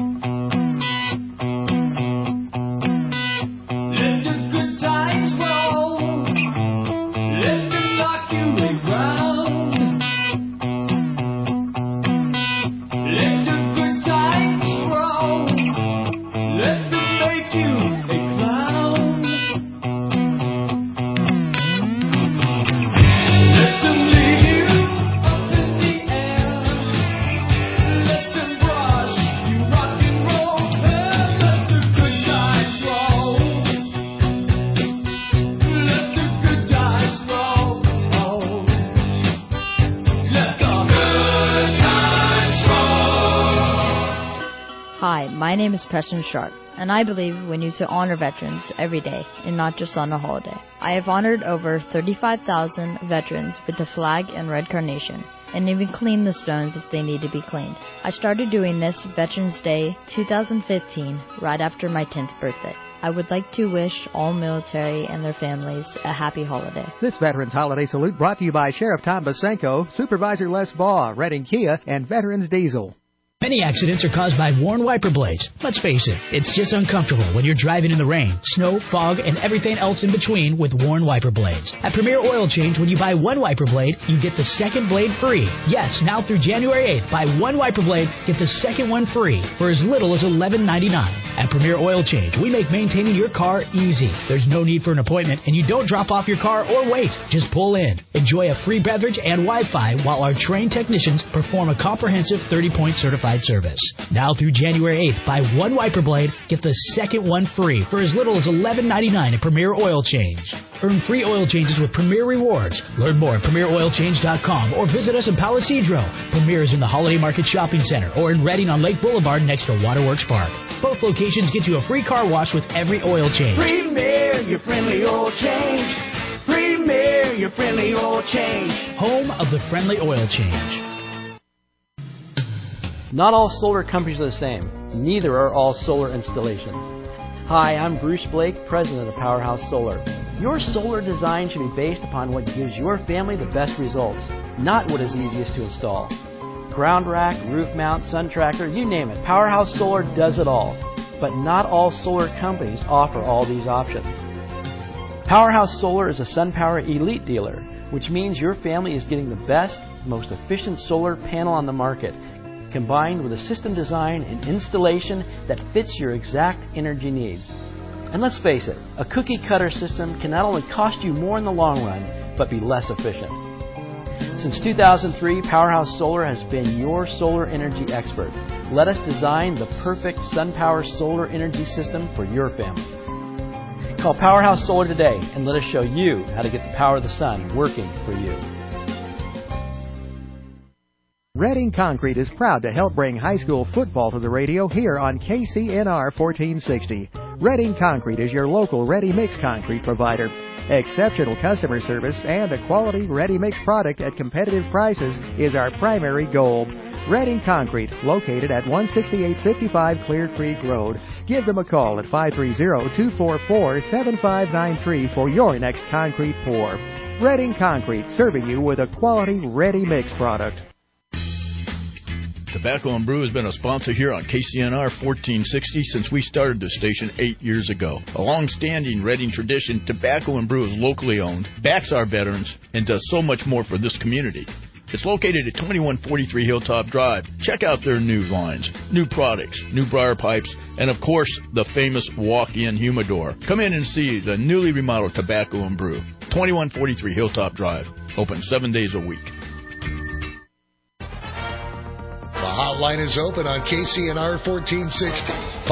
My name is Preston Sharp, and I believe we need to honor veterans every day and not just on a holiday. I have honored over 35,000 veterans with the flag and red carnation, and even cleaned the stones if they need to be cleaned. I started doing this Veterans Day 2015, right after my 10th birthday. I would like to wish all military and their families a happy holiday. This Veterans Holiday Salute brought to you by Sheriff Tom Basenko, Supervisor Les Baugh, Redding Kia, and Veterans Diesel. Many accidents are caused by worn wiper blades. Let's face it, it's just uncomfortable when you're driving in the rain, snow, fog, and everything else in between with worn wiper blades. At Premier Oil Change, when you buy one wiper blade, you get the second blade free. Yes, now through January 8th, buy one wiper blade, get the second one free for as little as $11.99. At Premier Oil Change, we make maintaining your car easy. There's no need for an appointment, and you don't drop off your car or wait. Just pull in. Enjoy a free beverage and Wi-Fi while our trained technicians perform a comprehensive 30-point certified service. Now through January 8th, buy one wiper blade, get the second one free for as little as $11.99 at Premier Oil Change. Earn free oil changes with Premier Rewards. Learn more at PremierOilChange.com or visit us in Palo Cedro. Premier is in the Holiday Market Shopping Center or in Redding on Lake Boulevard next to Waterworks Park. Both locations get you a free car wash with every oil change. Premier, your friendly oil change. Premier, your friendly oil change. Home of the friendly oil change. Not all solar companies are the same. Neither are all solar installations. Hi, I'm Bruce Blake, president of Powerhouse Solar. Your solar design should be based upon what gives your family the best results, not what is easiest to install. Ground rack, roof mount, sun tracker, you name it. Powerhouse Solar does it all. But not all solar companies offer all these options. Powerhouse Solar is a SunPower Elite dealer, which means your family is getting the best, most efficient solar panel on the market, combined with a system design and installation that fits your exact energy needs. And let's face it, a cookie-cutter system can not only cost you more in the long run, but be less efficient. Since 2003, Powerhouse Solar has been your solar energy expert. Let us design the perfect SunPower solar energy system for your family. Call Powerhouse Solar today and let us show you how to get the power of the sun working for you. Redding Concrete is proud to help bring high school football to the radio here on KCNR 1460. Redding Concrete is your local ready-mix concrete provider. Exceptional customer service and a quality ready-mix product at competitive prices is our primary goal. Redding Concrete, located at 16855 Clear Creek Road. Give them a call at 530-244-7593 for your next concrete pour. Redding Concrete, serving you with a quality ready-mix product. Tobacco and Brew has been a sponsor here on KCNR 1460 since we started the station 8 years ago. A long-standing Reading tradition, Tobacco and Brew is locally owned, backs our veterans, and does so much more for this community. It's located at 2143 Hilltop Drive. Check out their new lines, new products, new briar pipes, and of course, the famous walk-in humidor. Come in and see the newly remodeled Tobacco and Brew. 2143 Hilltop Drive. Open 7 days a week. The hotline is open on KCNR 1460,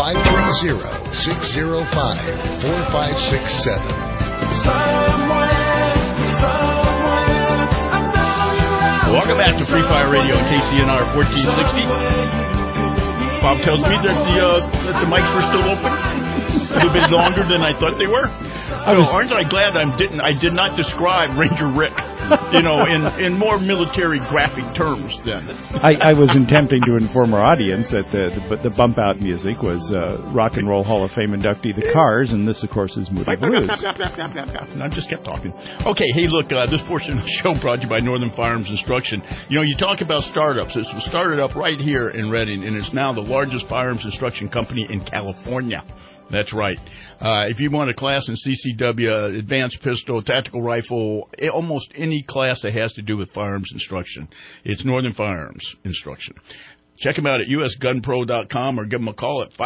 530-605-4567. Welcome back to Free Fire Radio on KCNR 1460. Bob tells me that the mics were still open. A little bit longer than I thought they were. Aren't I glad I did not describe Ranger Rick, in more military graphic terms then. I was attempting to inform our audience that the bump out music was Rock and Roll Hall of Fame inductee The Cars, and this, of course, is Moody Blues. I just kept talking. Okay, hey, look, this portion of the show brought to you by Northern Firearms Instruction. You talk about startups. This was started up right here in Reading, and it's now the largest firearms instruction company in California. That's right. If you want a class in CCW, advanced pistol, tactical rifle, almost any class that has to do with firearms instruction, it's Northern Firearms Instruction. Check them out at usgunpro.com or give them a call at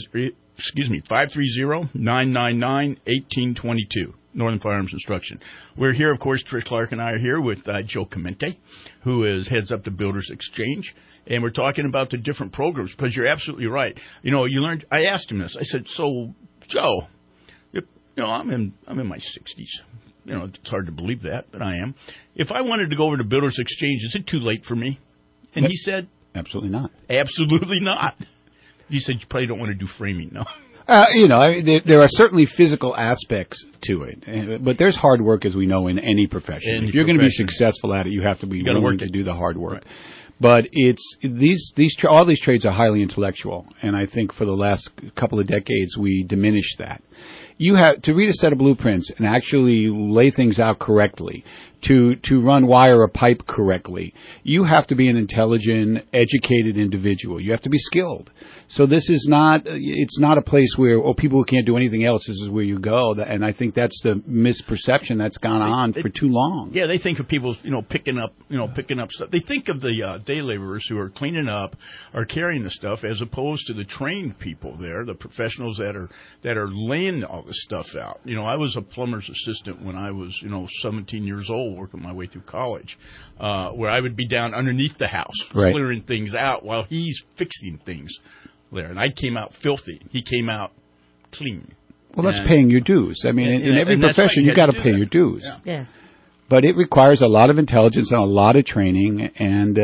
530-999-1822. Northern Firearms Instruction. We're here, of course, Trish Clark and I are here with Joe Clemente, who heads up the Builders Exchange. And we're talking about the different programs, because you're absolutely right. I asked him this. I said, so, Joe, I'm in my 60s. It's hard to believe that, but I am. If I wanted to go over to Builders Exchange, is it too late for me? And he said, absolutely not. Absolutely not. He said, you probably don't want to do framing, no? There are certainly physical aspects to it, but there's hard work, as we know, in any profession. If you're going to be successful at it, you have to be willing to do the hard work. Right. But all these trades are highly intellectual, and I think for the last couple of decades we diminished that. You have to read a set of blueprints and actually lay things out correctly, to run wire or pipe correctly. You have to be an intelligent, educated individual. You have to be skilled. So it's not a place where, people who can't do anything else, this is where you go. And I think that's the misperception that's gone on for too long. Yeah, they think of people, picking up stuff. They think of the day laborers who are cleaning up or carrying the stuff, as opposed to the trained people there, the professionals that are laying all this stuff out. I was a plumber's assistant when I was, 17 years old, working my way through college, where I would be down underneath the house, clearing things out while he's fixing things there. And I came out filthy. He came out clean. Well, that's paying your dues. I mean, in every profession, you got to pay your dues. Yeah. But it requires a lot of intelligence and a lot of training, and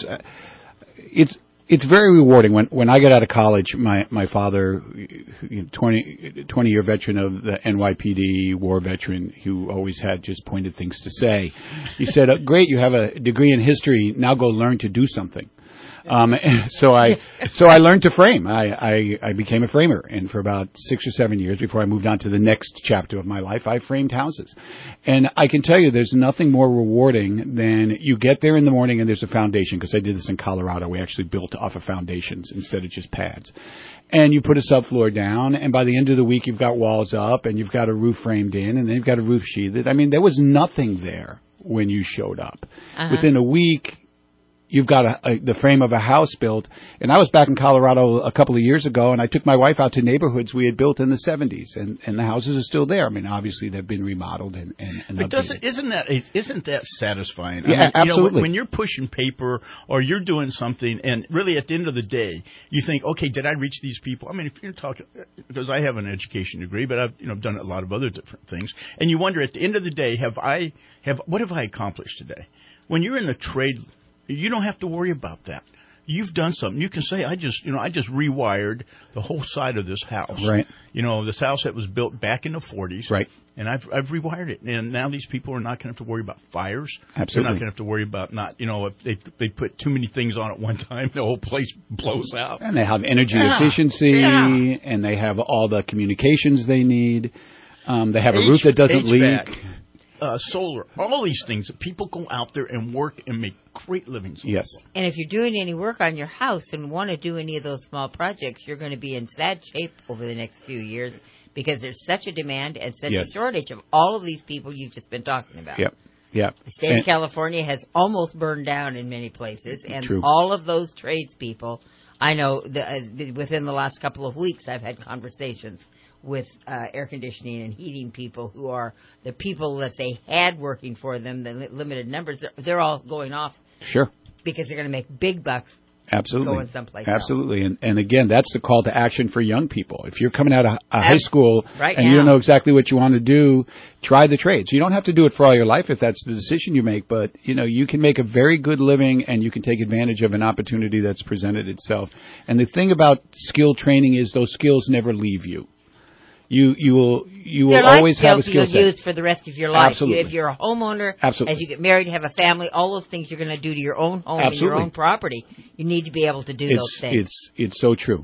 it's very rewarding. When I got out of college, my father, 20-year veteran of the NYPD, war veteran, who always had just pointed things to say, he said, "Great, you have a degree in history. Now go learn to do something." So I learned to frame. I became a framer, and for about 6 or 7 years before I moved on to the next chapter of my life, I framed houses. And I can tell you, there's nothing more rewarding than you get there in the morning and there's a foundation, because I did this in Colorado. We actually built off of foundations instead of just pads. And you put a subfloor down, and by the end of the week, you've got walls up, and you've got a roof framed in, and then you've got a roof sheathed. I mean, there was nothing there when you showed up. Within a week, you've got the frame of a house built. And I was back in Colorado a couple of years ago, and I took my wife out to neighborhoods we had built in the 70s, and the houses are still there. I mean, obviously they've been remodeled and but isn't that satisfying? Yeah, absolutely. When you're pushing paper or you're doing something, and really at the end of the day, you think, okay, did I reach these people? I mean, if you're talking, because I have an education degree, but I've done a lot of other different things, and you wonder at the end of the day, what have I accomplished today? When you're in the trade, you don't have to worry about that. You've done something. You can say, I just rewired the whole side of this house. Right. This house that was built back in the 40s. Right. And I've rewired it. And now these people are not going to have to worry about fires. Absolutely. They're not going to have to worry about if they put too many things on at one time, the whole place blows out. And they have energy efficiency, and they have all the communications they need. They have a roof that doesn't leak. solar, all these things that people go out there and work and make great livings. Yes. And if you're doing any work on your house and want to do any of those small projects, you're going to be in sad shape over the next few years because there's such a demand and such a shortage of all of these people you've just been talking about. Yep. Yeah. The state of California has almost burned down in many places, and all of those tradespeople, I know within the last couple of weeks I've had conversations with air conditioning and heating people who are the people that they had working for them, the limited numbers, they're all going off. Sure. Because they're going to make big bucks. Absolutely. Going someplace Absolutely. And again, that's the call to action for young people. If you're coming out of high school and now, you don't know exactly what you want to do, try the trades. You don't have to do it for all your life if that's the decision you make, but you can make a very good living and you can take advantage of an opportunity that's presented itself. And the thing about skill training is those skills never leave you. You will always have a skill set. You'll use for the rest of your life. Absolutely. If you're a homeowner, Absolutely. as you get married, have a family, all those things you're going to do to your own home and your own property, you need to be able to do those things. It's so true.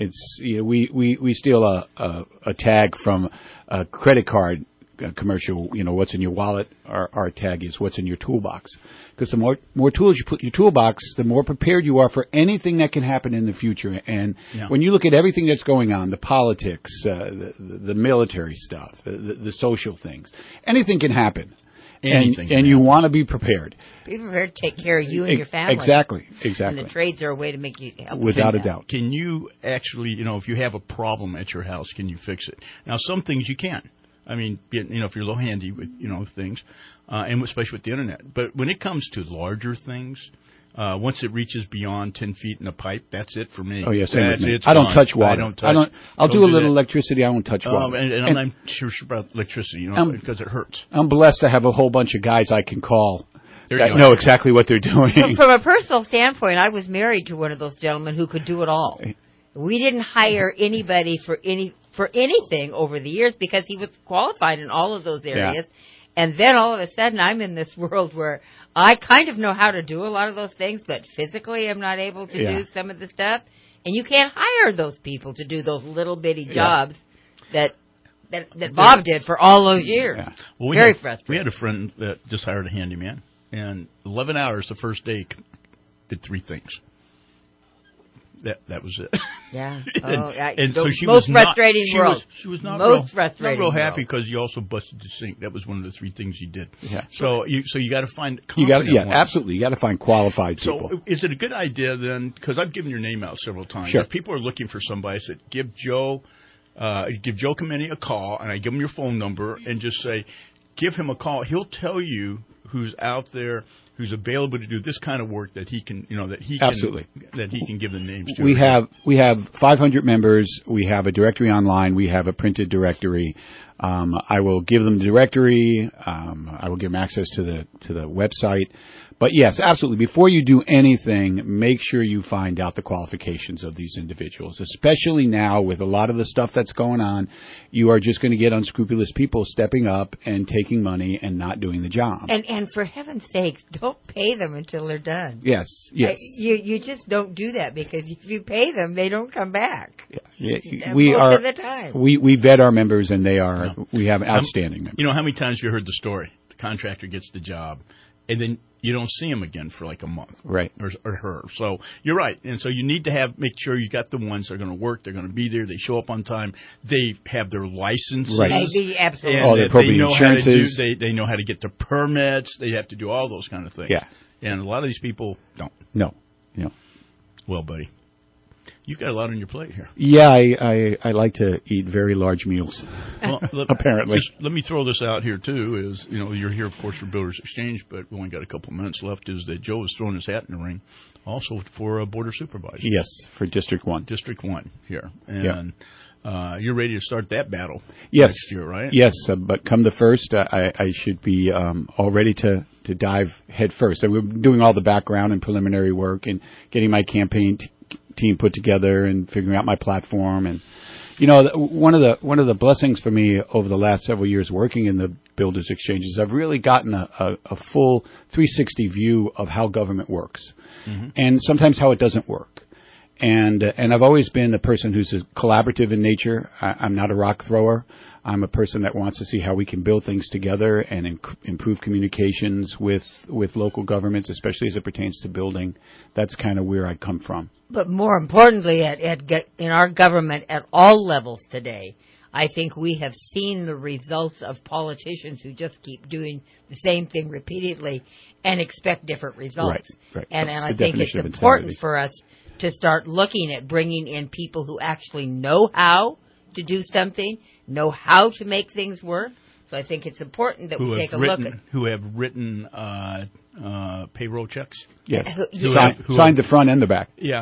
We steal a tag from a credit card commercial. What's in your wallet? Our tag is what's in your toolbox. Because the more tools you put in your toolbox, the more prepared you are for anything that can happen in the future. And when you look at everything that's going on, the politics, the military stuff, the social things, anything can happen. And you want to be prepared. Be prepared to take care of you and your family. Exactly. And the trades are a way to make you help. Without a doubt. Can you actually, if you have a problem at your house, can you fix it? Now, some things you can. I mean, if you're a little handy with, things, and especially with the Internet. But when it comes to larger things, once it reaches beyond 10 feet in a pipe, that's it for me. Oh, yes, same with me. I don't touch water. I'll do a little electricity. I won't touch water. And I'm not sure about electricity, because it hurts. I'm blessed to have a whole bunch of guys I can call that know exactly what they're doing. From a personal standpoint, I was married to one of those gentlemen who could do it all. We didn't hire anybody for anything over the years because he was qualified in all of those areas. Yeah. And then all of a sudden I'm in this world where I kind of know how to do a lot of those things, but physically I'm not able to do some of the stuff. And you can't hire those people to do those little bitty jobs that Bob did for all those years. Yeah. Well, Very frustrating. We had a friend that just hired a handyman, and 11 hours the first day did 3 things. That was it. Yeah. and so she most was frustrating not, world. She was not most frustrating. Not real happy because you also busted the sink. That was one of the 3 things you did. Yeah. So you got to find absolutely. You got to find qualified people. So is it a good idea then? Because I've given your name out several times. Sure. If people are looking for somebody, I said give Joe Comini a call, and I give him your phone number and just say, give him a call. He'll tell you who's out there, who's available to do this kind of work that he can, Absolutely. That he can give the names to. We have 500 members. We have a directory online. We have a printed directory. I will give them the directory. I will give them access to the website. But yes, absolutely. Before you do anything, make sure you find out the qualifications of these individuals. Especially now with a lot of the stuff that's going on, you are just going to get unscrupulous people stepping up and taking money and not doing the job. And for heaven's sakes, don't pay them until they're done. Yes. You just don't do that because if you pay them, they don't come back. Yeah. Most of the time. We vet our members, and we have outstanding members. How many times you heard the story? The contractor gets the job, and then you don't see him again for like a month. Right. Or her. So you're right. And so you need to make sure you got the ones that are going to work. They're going to be there. They show up on time. They have their licenses. Right. Absolutely. All their appropriate insurances. They know how to get the permits. They have to do all those kind of things. Yeah. And a lot of these people don't. No. Well, buddy, you've got a lot on your plate here. Yeah, I like to eat very large meals. Well, apparently. Let me throw this out here too. Is you're here, of course, for Builders Exchange, but we only got a couple of minutes left. Is that Joe is throwing his hat in the ring, also for a Board of Supervisors. Yes, for District 1. District 1 here, and you're ready to start that battle. Yes, next year, right? Yes, but come the 1st, I should be all ready to dive head first. So we're doing all the background and preliminary work and getting my campaign team put together and figuring out my platform. And one of the blessings for me over the last several years working in the Builders Exchange is I've really gotten a full 360 view of how government works, and sometimes how it doesn't work. And I've always been a person who's collaborative in nature. I'm not a rock thrower. I'm a person that wants to see how we can build things together and improve communications with local governments, especially as it pertains to building. That's kind of where I come from. But more importantly, in our government at all levels today, I think we have seen the results of politicians who just keep doing the same thing repeatedly and expect different results. Right. And I think it's important for us to start looking at bringing in people who actually know how to do something, know how to make things work. So I think it's important that we take a look at... Who have written payroll checks? Yes. Signed the front and the back. Yeah.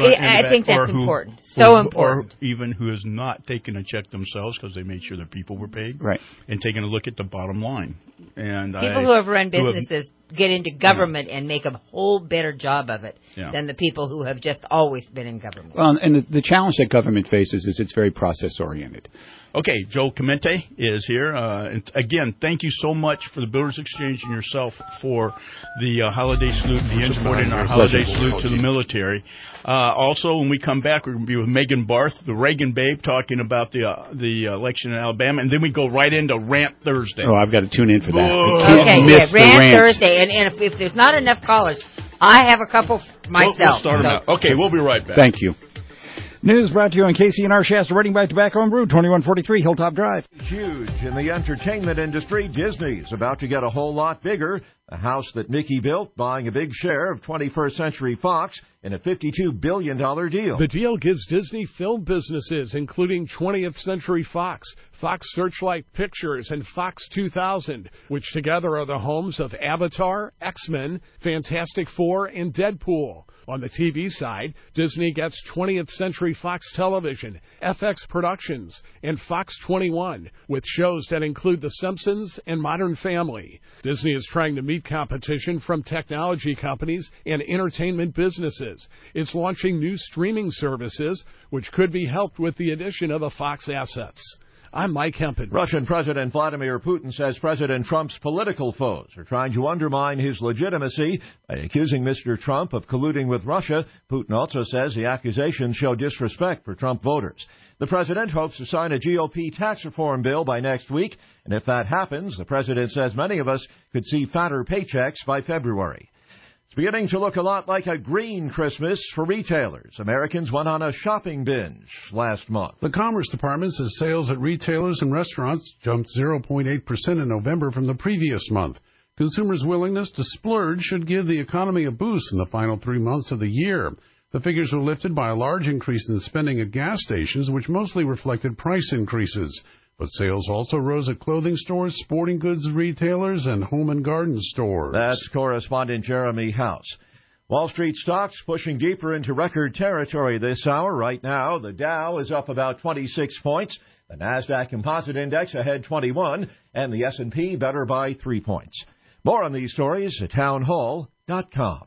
I think that's important. So important. Or even who has not taken a check themselves because they made sure their people were paid. Right. And taken a look at the bottom line. And people who have run businesses get into government and make a whole better job of it than the people who have just always been in government. Well, and the challenge that government faces is it's very process-oriented. Okay, Joe Clemente is here. And again, thank you so much for the Builders Exchange and yourself for the holiday salute, the support in our holiday salute to the military. Also, when we come back, we're going to be with Megan Barth, the Reagan babe, talking about the election in Alabama, and then we go right into Rant Thursday. Oh, I've got to tune in for that. Okay, Rant Thursday, and if there's not enough callers, I have a couple myself. We'll start them out. Okay, we'll be right back. Thank you. News brought to you on KCNR Shasta, Reading by Tobacco and Brew, 2143 Hilltop Drive. Huge in the entertainment industry. Disney's about to get a whole lot bigger. The house that Mickey built, buying a big share of 21st Century Fox in a $52 billion deal. The deal gives Disney film businesses, including 20th Century Fox, Fox Searchlight Pictures, and Fox 2000, which together are the homes of Avatar, X-Men, Fantastic Four, and Deadpool. On the TV side, Disney gets 20th Century Fox Television, FX Productions, and Fox 21, with shows that include The Simpsons and Modern Family. Disney is trying to meet competition from technology companies and entertainment businesses. It's launching new streaming services, which could be helped with the addition of the Fox assets. I'm Mike Hempen. Russian President Vladimir Putin says President Trump's political foes are trying to undermine his legitimacy by accusing Mr. Trump of colluding with Russia. Putin also says the accusations show disrespect for Trump voters. The president hopes to sign a GOP tax reform bill by next week, and if that happens, the president says many of us could see fatter paychecks by February. It's beginning to look a lot like a green Christmas for retailers. Americans went on a shopping binge last month. The Commerce Department says sales at retailers and restaurants jumped 0.8% in November from the previous month. Consumers' willingness to splurge should give the economy a boost in the final 3 months of the year. The figures were lifted by a large increase in spending at gas stations, which mostly reflected price increases. But sales also rose at clothing stores, sporting goods retailers, and home and garden stores. That's correspondent Jeremy House. Wall Street stocks pushing deeper into record territory this hour. Right now, the Dow is up about 26 points. The NASDAQ Composite Index ahead 21, and the S&P better by 3 points. More on these stories at townhall.com.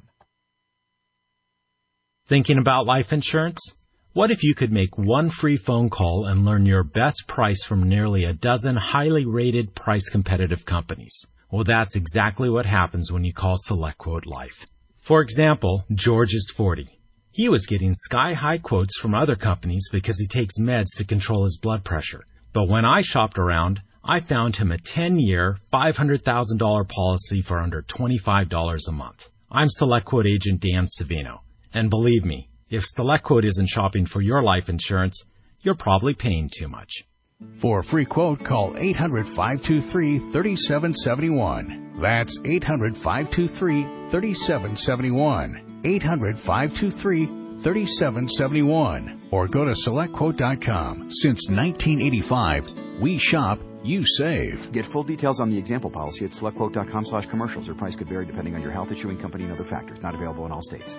Thinking about life insurance? What if you could make one free phone call and learn your best price from nearly a dozen highly rated price-competitive companies? Well, that's exactly what happens when you call SelectQuote Life. For example, George is 40. He was getting sky-high quotes from other companies because he takes meds to control his blood pressure. But when I shopped around, I found him a 10-year, $500,000 policy for under $25 a month. I'm SelectQuote agent Dan Savino. And believe me, if SelectQuote isn't shopping for your life insurance, you're probably paying too much. For a free quote, call 800-523-3771. That's 800-523-3771. 800-523-3771. Or go to SelectQuote.com. Since 1985, we shop, you save. Get full details on the example policy at SelectQuote.com/commercials. Your price could vary depending on your health, issuing company, and other factors. Not available in all states.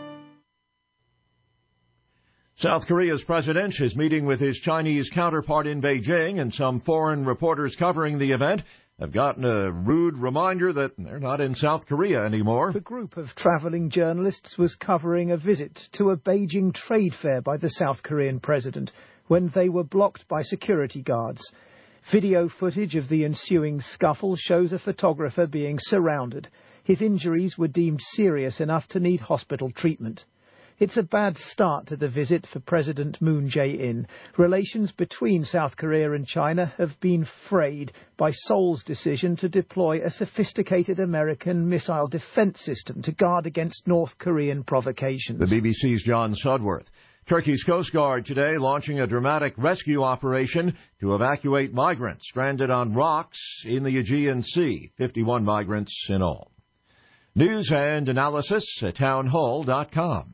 South Korea's president is meeting with his Chinese counterpart in Beijing, and some foreign reporters covering the event have gotten a rude reminder that they're not in South Korea anymore. The group of travelling journalists was covering a visit to a Beijing trade fair by the South Korean president when they were blocked by security guards. Video footage of the ensuing scuffle shows a photographer being surrounded. His injuries were deemed serious enough to need hospital treatment. It's a bad start to the visit for President Moon Jae-in. Relations between South Korea and China have been frayed by Seoul's decision to deploy a sophisticated American missile defense system to guard against North Korean provocations. The BBC's John Sudworth. Turkey's Coast Guard today launching a dramatic rescue operation to evacuate migrants stranded on rocks in the Aegean Sea. 51 migrants in all. News and analysis at townhall.com.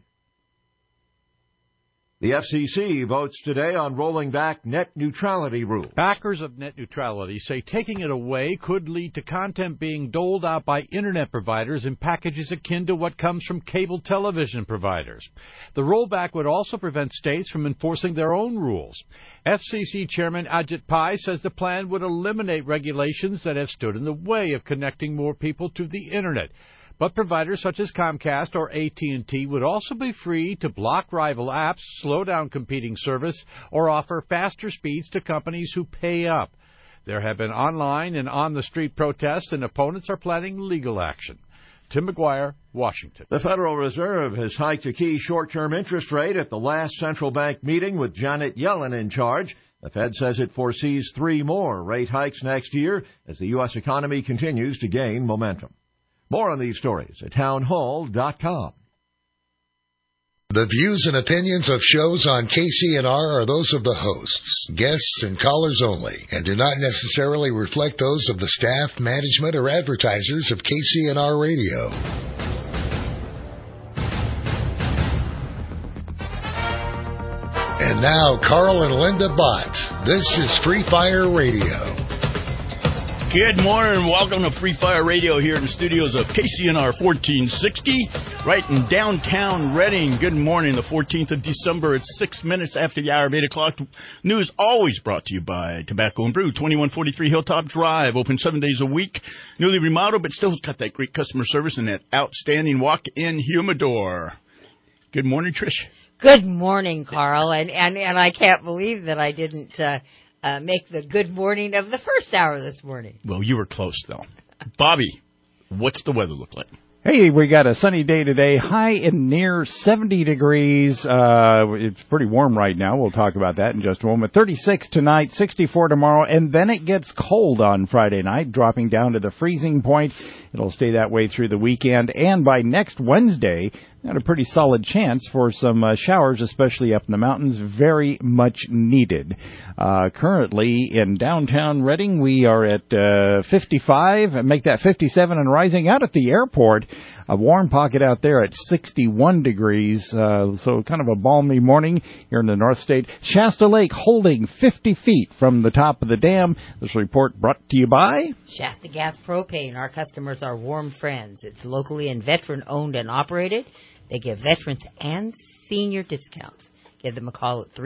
The FCC votes today on rolling back net neutrality rules. Backers of net neutrality say taking it away could lead to content being doled out by Internet providers in packages akin to what comes from cable television providers. The rollback would also prevent states from enforcing their own rules. FCC Chairman Ajit Pai says the plan would eliminate regulations that have stood in the way of connecting more people to the Internet. But providers such as Comcast or AT&T would also be free to block rival apps, slow down competing service, or offer faster speeds to companies who pay up. There have been online and on-the-street protests, and opponents are planning legal action. Tim McGuire, Washington. The Federal Reserve has hiked a key short-term interest rate at the last central bank meeting with Janet Yellen in charge. The Fed says it foresees 3 more rate hikes next year as the U.S. economy continues to gain momentum. More on these stories at townhall.com. The views and opinions of shows on KCNR are those of the hosts, guests, and callers only, and do not necessarily reflect those of the staff, management, or advertisers of KCNR Radio. And now, Carl and Linda Bott. This is Free Fire Radio. Good morning and welcome to Free Fire Radio here in the studios of KCNR 1460, right in downtown Reading. Good morning, the 14th of December. It's 6 minutes after the hour of 8 o'clock. News always brought to you by Tobacco and Brew, 2143 Hilltop Drive, open 7 days a week. Newly remodeled, but still got that great customer service and that outstanding walk-in humidor. Good morning, Trish. Good morning, Carl. And I can't believe that I didn't make the good morning of the first hour this morning. Well, you were close, though. Bobby, what's the weather look like? Hey, we got a sunny day today, high and near 70 degrees. It's pretty warm right now. We'll talk about that in just a moment. 36 tonight, 64 tomorrow, and then it gets cold on Friday night, dropping down to the freezing point. It'll stay that way through the weekend, and by next Wednesday, got a pretty solid chance for some showers, especially up in the mountains. Very much needed. Currently in downtown Reading, we are at 55, make that 57 and rising. Out at the airport, a warm pocket out there at 61 degrees, so kind of a balmy morning here in the North State. Shasta Lake holding 50 feet from the top of the dam. This report brought to you by Shasta Gas Propane. Our customers are warm friends. It's locally and veteran-owned and operated. They give veterans and senior discounts. Give them a call at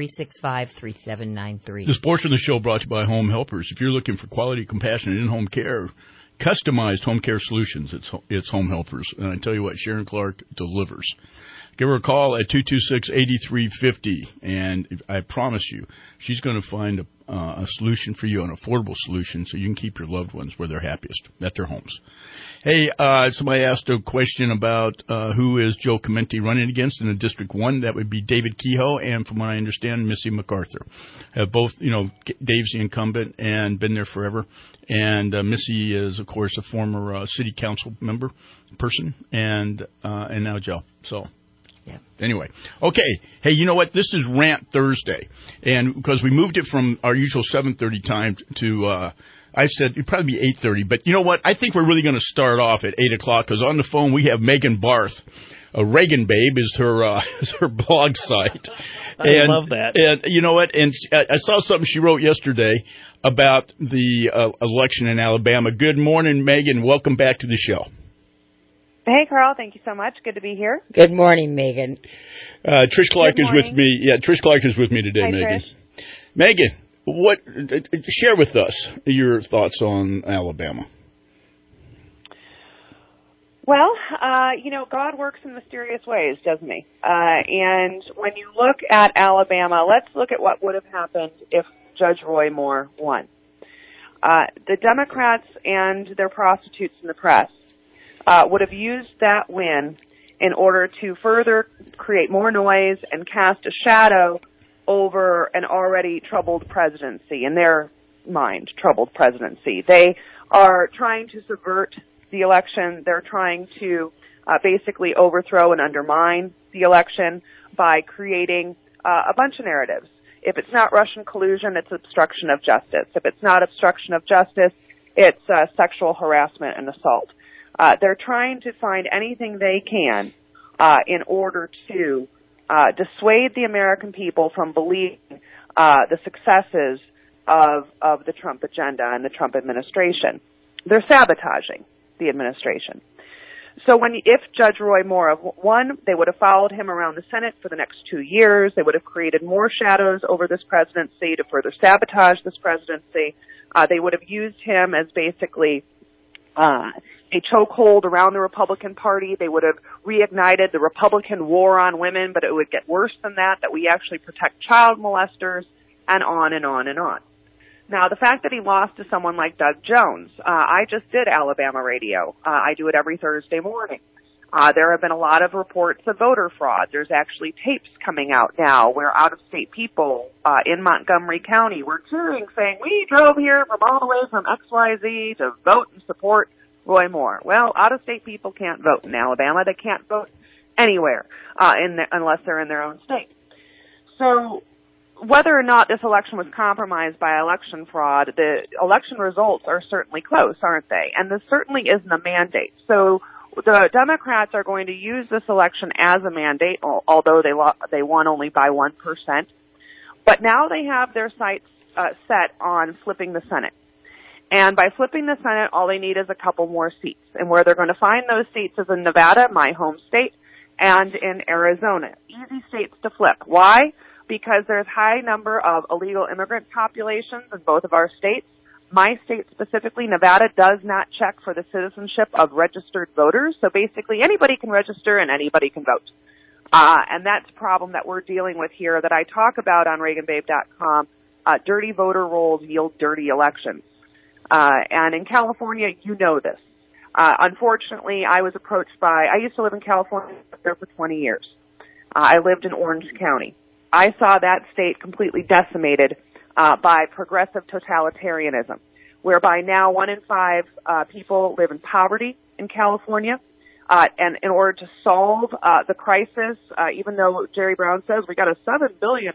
365-3793. This portion of the show brought to you by Home Helpers. If you're looking for quality, compassionate in-home care, customized home care solutions, it's Home Helpers. And I tell you what, Sharon Clark delivers. Give her a call at 226-8350, and I promise you, she's going to find a solution for you, an affordable solution, so you can keep your loved ones where they're happiest, at their homes. Hey, somebody asked a question about who is Joe Clemente running against in District 1. That would be David Kehoe and, from what I understand, Missy MacArthur. Both, Dave's the incumbent and been there forever. And Missy is, of course, a former city council member person, and now Joe. So, yeah. Anyway, okay. Hey, you know what? This is Rant Thursday, and because we moved it from our usual 7:30 time to I said it'd probably be 8:30. But you know what? I think we're really going to start off at 8 o'clock because on the phone we have Megan Barth. Reagan Babe is her blog site. I love that. And you know what? And I saw something she wrote yesterday about the election in Alabama. Good morning, Megan. Welcome back to the show. Hey, Carl. Thank you so much. Good to be here. Good morning, Megan. Trish Clark is with me. Yeah, Trish Clark is with me today, Hi, Megan. Trish. Megan, share with us your thoughts on Alabama. Well, God works in mysterious ways, doesn't he? And when you look at Alabama, let's look at what would have happened if Judge Roy Moore won. The Democrats and their prostitutes in the press would have used that win in order to further create more noise and cast a shadow over an already troubled presidency, in their mind, troubled presidency. They are trying to subvert the election. They're trying to basically overthrow and undermine the election by creating a bunch of narratives. If it's not Russian collusion, it's obstruction of justice. If it's not obstruction of justice, it's sexual harassment and assault. They're trying to find anything they can in order to dissuade the American people from believing the successes of the Trump agenda and the Trump administration. They're sabotaging the administration. So if Judge Roy Moore have won, they would have followed him around the Senate for the next 2 years. They would have created more shadows over this presidency to further sabotage this presidency. They would have used him as basically a chokehold around the Republican Party. They would have reignited the Republican war on women, but it would get worse than that we actually protect child molesters, and on and on and on. Now, the fact that he lost to someone like Doug Jones, I just did Alabama radio. I do it every Thursday morning. There have been a lot of reports of voter fraud. There's actually tapes coming out now where out-of-state people in Montgomery County were cheering, saying, "We drove here from all the way from XYZ to vote and support Roy Moore." Well, out-of-state people can't vote in Alabama. They can't vote anywhere unless they're in their own state. So whether or not this election was compromised by election fraud, the election results are certainly close, aren't they? And this certainly isn't a mandate. So the Democrats are going to use this election as a mandate, although they won only by 1%. But now they have their sights set on flipping the Senate. And by flipping the Senate, all they need is a couple more seats. And where they're going to find those seats is in Nevada, my home state, and in Arizona. Easy states to flip. Why? Because there's high number of illegal immigrant populations in both of our states. My state specifically, Nevada, does not check for the citizenship of registered voters. So basically anybody can register and anybody can vote. And that's a problem that we're dealing with here that I talk about on ReaganBabe.com. Dirty voter rolls yield dirty elections. And in California, you know this. Unfortunately, I used to live in California for 20 years. I lived in Orange County. I saw that state completely decimated by progressive totalitarianism, whereby now 1 in 5 people live in poverty in California. And in order to solve the crisis, even though Jerry Brown says we got a $7 billion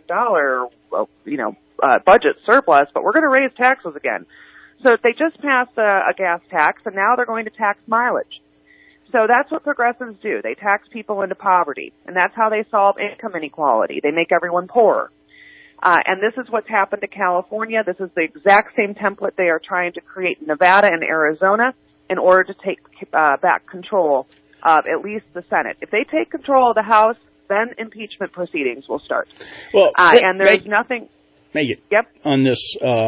budget surplus, but we're going to raise taxes again. So they just passed a gas tax, and now they're going to tax mileage. So that's what progressives do. They tax people into poverty, and that's how they solve income inequality. They make everyone poorer. And this is what's happened to California. This is the exact same template they are trying to create in Nevada and Arizona in order to take back control of at least the Senate. If they take control of the House, then impeachment proceedings will start. Well, and there's nothing... Megan, yep. On this...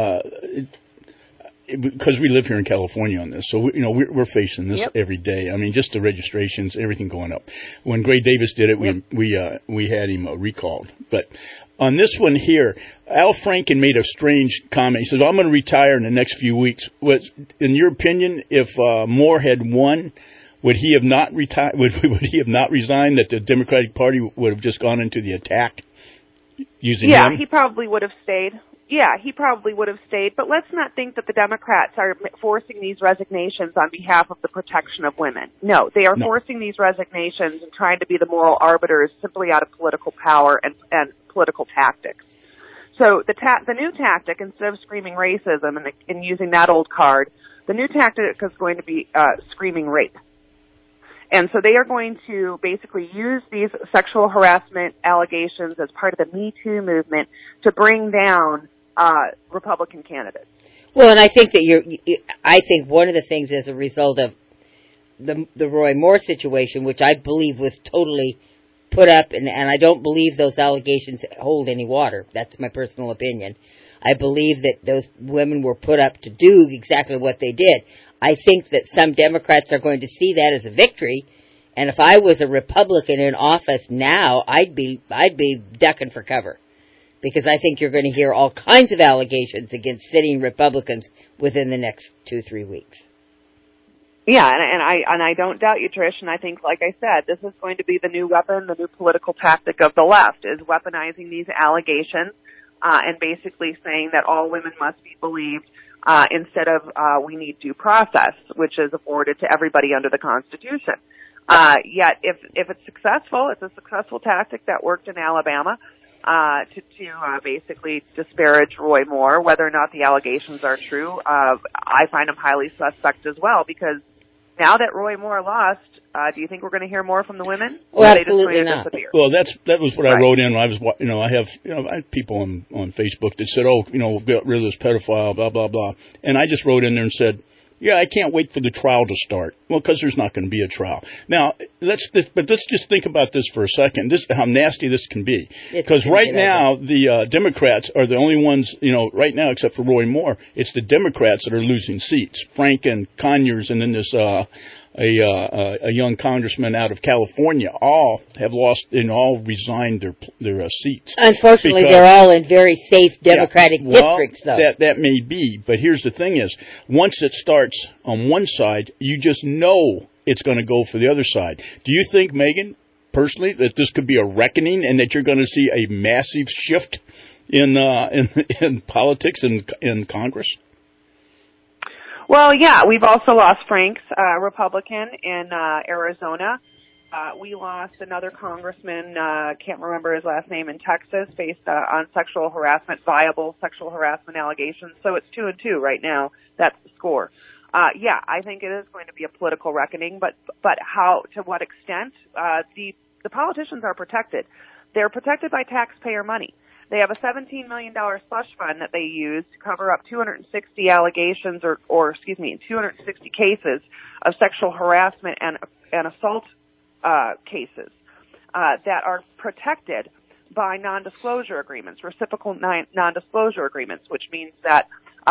because we live here in California on this, so we're facing this every day. I mean, just the registrations, everything going up. When Gray Davis did it, we had him recalled. But on this one here, Al Franken made a strange comment. He says, "I'm going to retire in the next few weeks." In your opinion, if Moore had won, would he have not retired? Would he have not resigned? That the Democratic Party would have just gone into the attack using him? Yeah, he probably would have stayed. Yeah, he probably would have stayed, but let's not think that the Democrats are forcing these resignations on behalf of the protection of women. No, they are forcing these resignations and trying to be the moral arbiters simply out of political power and political tactics. So the new tactic, instead of screaming racism and using that old card, the new tactic is going to be screaming rape. And so they are going to basically use these sexual harassment allegations as part of the Me Too movement to bring down Republican candidates. Well, and I think that I think one of the things as a result of the Roy Moore situation, which I believe was totally put up, and I don't believe those allegations hold any water. That's my personal opinion. I believe that those women were put up to do exactly what they did. I think that some Democrats are going to see that as a victory, and if I was a Republican in office now, I'd be ducking for cover, because I think you're going to hear all kinds of allegations against sitting Republicans within the next 2-3 weeks. Yeah, and I don't doubt you, Trish, and I think, like I said, this is going to be the new weapon, the new political tactic of the left, is weaponizing these allegations and basically saying that all women must be believed instead of we need due process, which is afforded to everybody under the Constitution. Yet, if it's successful, it's a successful tactic that worked in Alabama to basically disparage Roy Moore. Whether or not the allegations are true, I find them highly suspect as well, because now that Roy Moore lost, do you think we're going to hear more from the women? Well, absolutely not. Well, that was what I wrote in when I was, I have people on Facebook that said, we'll get rid of this pedophile, blah, blah, blah. And I just wrote in there and said, yeah, I can't wait for the trial to start. Well, because there's not going to be a trial. Now, let's just think about this for a second. How nasty this can be. Because right now, the Democrats are the only ones, right now, except for Roy Moore, it's the Democrats that are losing seats. Frank and Conyers, and then this a young congressman out of California, all have lost and all resigned their seats. Unfortunately, they're all in very safe Democratic districts, though. That may be, but here's the thing is, once it starts on one side, you just know it's going to go for the other side. Do you think, Megan, personally, that this could be a reckoning and that you're going to see a massive shift in politics in Congress? Well, yeah, we've also lost Frank's Republican in Arizona. We lost another congressman, can't remember his last name, in Texas, based on sexual harassment, viable sexual harassment allegations. So it's 2-2 right now. That's the score. Yeah, I think it is going to be a political reckoning, but how, to what extent? The politicians are protected. They're protected by taxpayer money. They have a $17 million slush fund that they use to cover up 260 allegations or 260 cases of sexual harassment and assault cases that are protected by non-disclosure agreements, reciprocal non-disclosure agreements, which means that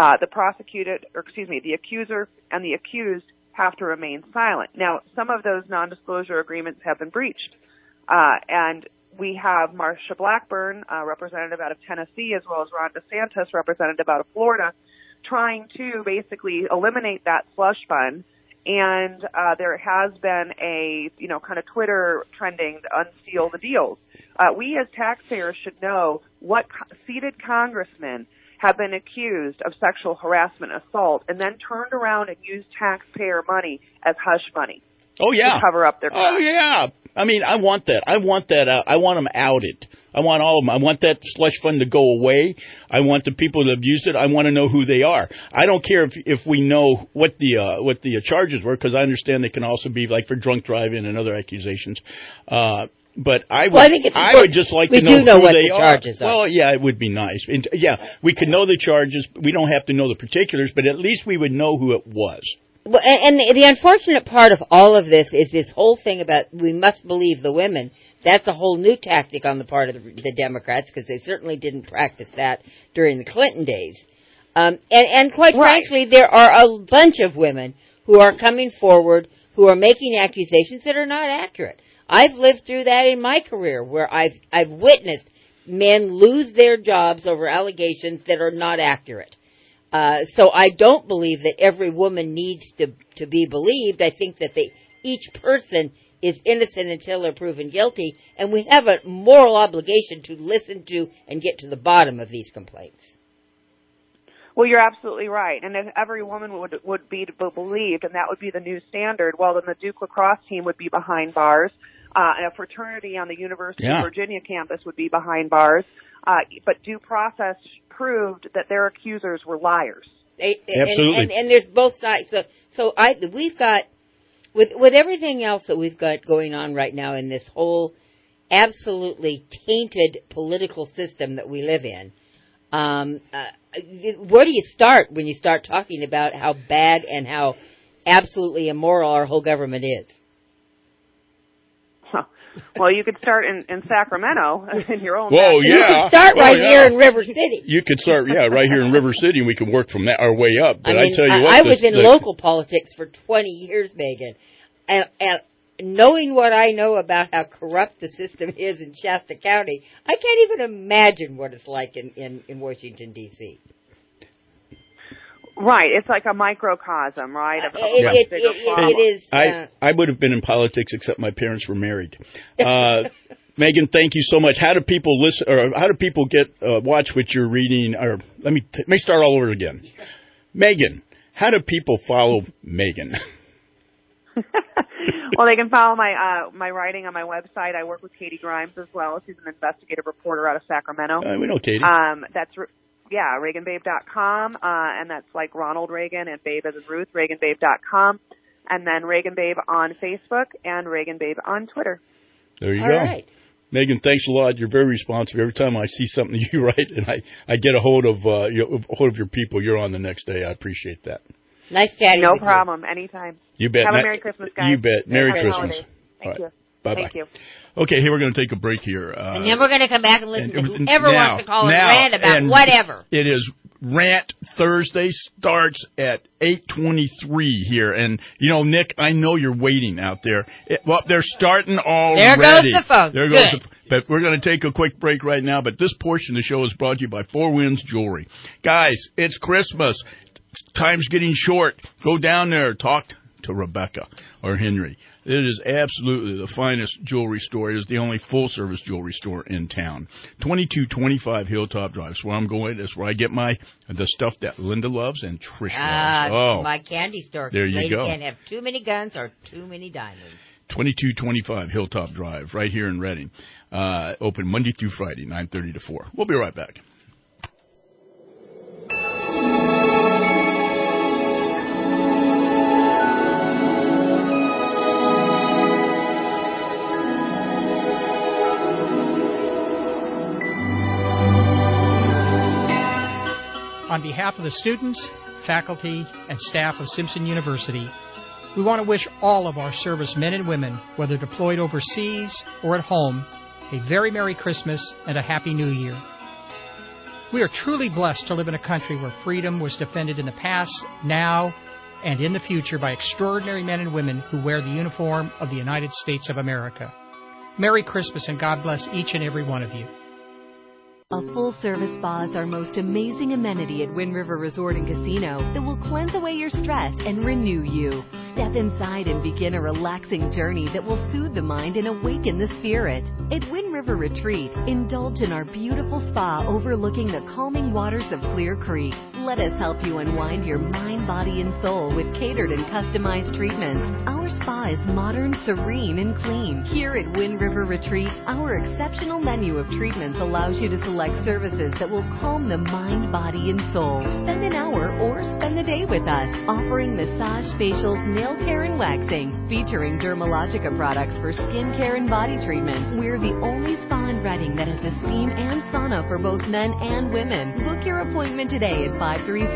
the accuser and the accused have to remain silent. Now, some of those non-disclosure agreements have been breached, and we have Marsha Blackburn, representative out of Tennessee, as well as Ron DeSantis, representative out of Florida, trying to basically eliminate that slush fund. And there has been a, kind of Twitter trending to unseal the deals. We as taxpayers should know what seated congressmen have been accused of sexual harassment, assault, and then turned around and used taxpayer money as hush money. Oh, yeah. To cover up their crimes. Oh, yeah. I mean, I want that. I want that out. I want them outed. I want all of them. I want that slush fund to go away. I want the people that have used it. I want to know who they are. I don't care if we know what the charges were, because I understand they can also be like for drunk driving and other accusations. But I would just like to know who what they the charges are. Well, yeah, it would be nice. And, yeah, we could know the charges. We don't have to know the particulars, but at least we would know who it was. Well, and the unfortunate part of all of this is this whole thing about we must believe the women. That's a whole new tactic on the part of the Democrats, because they certainly didn't practice that during the Clinton days. And quite frankly, there are a bunch of women who are coming forward who are making accusations that are not accurate. I've lived through that in my career, where I've witnessed men lose their jobs over allegations that are not accurate. So I don't believe that every woman needs to be believed. I think that each person is innocent until they're proven guilty, and we have a moral obligation to listen to and get to the bottom of these complaints. Well, you're absolutely right. And if every woman would be believed, and that would be the new standard, well, then the Duke lacrosse team would be behind bars. And a fraternity on the University of Virginia campus would be behind bars. But due process proved that their accusers were liars. Absolutely. And there's both sides. So we've got, with everything else that we've got going on right now in this whole absolutely tainted political system that we live in, where do you start when you start talking about how bad and how absolutely immoral our whole government is? Well, you could start in Sacramento in your own. Whoa, yeah. You could start here in River City. You could start, right here in River City, and we can work from our way up. But I tell you what, I was in local politics for 20 years, Megan, and knowing what I know about how corrupt the system is in Shasta County, I can't even imagine what it's like in Washington, D.C. Right, it's like a microcosm, right? It is. I would have been in politics except my parents were married. Megan, thank you so much. How do people listen, or how do people get watch what you're reading? Or let me start all over again. Megan, how do people follow Megan? Well, they can follow my writing on my website. I work with Katie Grimes as well. She's an investigative reporter out of Sacramento. We know Katie. That's ReaganBabe.com, and that's like Ronald Reagan and Babe as in Ruth, ReaganBabe.com, and then Reagan Babe on Facebook and Reagan Babe on Twitter. There you go. Right. Megan, thanks a lot. You're very responsive. Every time I see something you write and I get a hold of your people, you're on the next day. I appreciate that. Nice chatting. No problem. Anytime. You bet. Have a Merry Christmas, guys. You bet. Merry Christmas. Holidays. Thank you. Bye-bye. Thank you. Okay, here we're going to take a break here. And then we're going to come back and listen to whoever wants to call and rant about whatever. It is Rant Thursday, starts at 8:23 here. And, Nick, I know you're waiting out there. They're starting already. There goes the phone. There goes but we're going to take a quick break right now. But this portion of the show is brought to you by Four Winds Jewelry. Guys, it's Christmas. Time's getting short. Go down there. Talk to Rebecca or Henry. It is absolutely the finest jewelry store. It is the only full-service jewelry store in town. 2225 Hilltop Drive. That's where I'm going. That's where I get the stuff that Linda loves and Trish loves. Oh, my candy store. There you go. Can't have too many guns or too many diamonds. 2225 Hilltop Drive, right here in Reading. Open Monday through Friday, 9:30 to 4. We'll be right back. On behalf of the students, faculty, and staff of Simpson University, we want to wish all of our servicemen and women, whether deployed overseas or at home, a very Merry Christmas and a Happy New Year. We are truly blessed to live in a country where freedom was defended in the past, now, and in the future by extraordinary men and women who wear the uniform of the United States of America. Merry Christmas and God bless each and every one of you. A full-service spa is our most amazing amenity at Wind River Resort and Casino that will cleanse away your stress and renew you. Step inside and begin a relaxing journey that will soothe the mind and awaken the spirit. At Wind River Retreat, indulge in our beautiful spa overlooking the calming waters of Clear Creek. Let us help you unwind your mind, body, and soul with catered and customized treatments. Our spa is modern, serene, and clean. Here at Wind River Retreat, our exceptional menu of treatments allows you to select services that will calm the mind, body, and soul. Spend an hour or spend the day with us, offering massage, facials, nail care, and waxing, featuring Dermalogica products for skin care and body treatments. We're the only spa in Reading that has a steam and sauna for both men and women. Book your appointment today at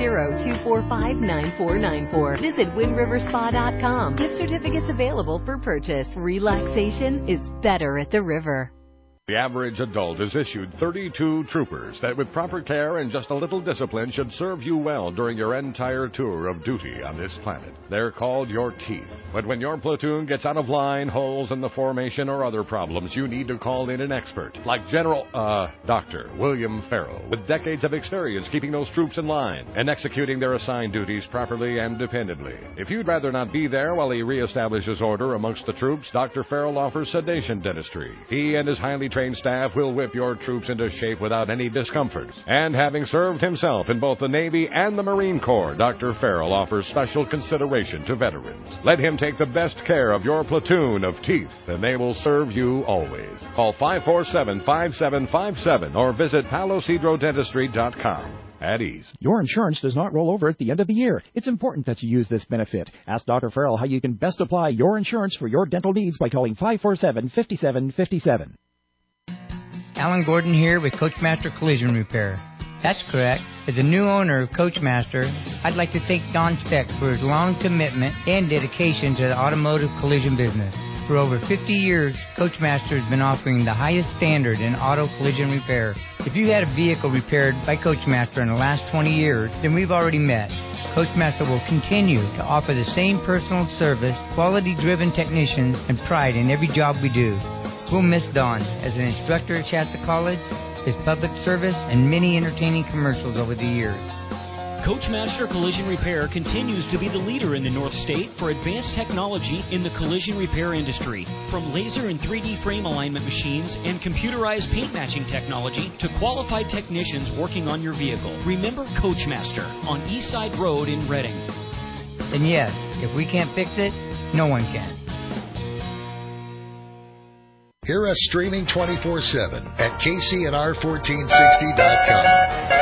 530-245-9494. Visit WindRiverSpa.com. Gift certificates available for purchase. Relaxation is better at the river. The average adult is issued 32 troopers that with proper care and just a little discipline should serve you well during your entire tour of duty on this planet. They're called your teeth. But when your platoon gets out of line, holes in the formation, or other problems, you need to call in an expert like Dr. William Farrell, with decades of experience keeping those troops in line and executing their assigned duties properly and dependably. If you'd rather not be there while he reestablishes order amongst the troops, Dr. Farrell offers sedation dentistry. He and his highly trained staff will whip your troops into shape without any discomfort. And having served himself in both the Navy and the Marine Corps, Dr. Farrell offers special consideration to veterans. Let him take the best care of your platoon of teeth, and they will serve you always. Call 547-5757 or visit palocidrodentistry.com. At ease. Your insurance does not roll over at the end of the year. It's important that you use this benefit. Ask Dr. Farrell how you can best apply your insurance for your dental needs by calling 547-5757. Alan Gordon here with Coachmaster Collision Repair. That's correct. As a new owner of Coachmaster, I'd like to thank Don Speck for his long commitment and dedication to the automotive collision business. For over 50 years, Coachmaster has been offering the highest standard in auto collision repair. If you had a vehicle repaired by Coachmaster in the last 20 years, then we've already met. Coachmaster will continue to offer the same personal service, quality-driven technicians, and pride in every job we do. We'll miss Don as an instructor at Shasta College, his public service, and many entertaining commercials over the years. Coachmaster Collision Repair continues to be the leader in the North State for advanced technology in the collision repair industry. From laser and 3D frame alignment machines and computerized paint matching technology to qualified technicians working on your vehicle. Remember Coachmaster on Eastside Road in Reading. And yes, if we can't fix it, no one can. Hear us streaming 24/7 at KCNR1460.com.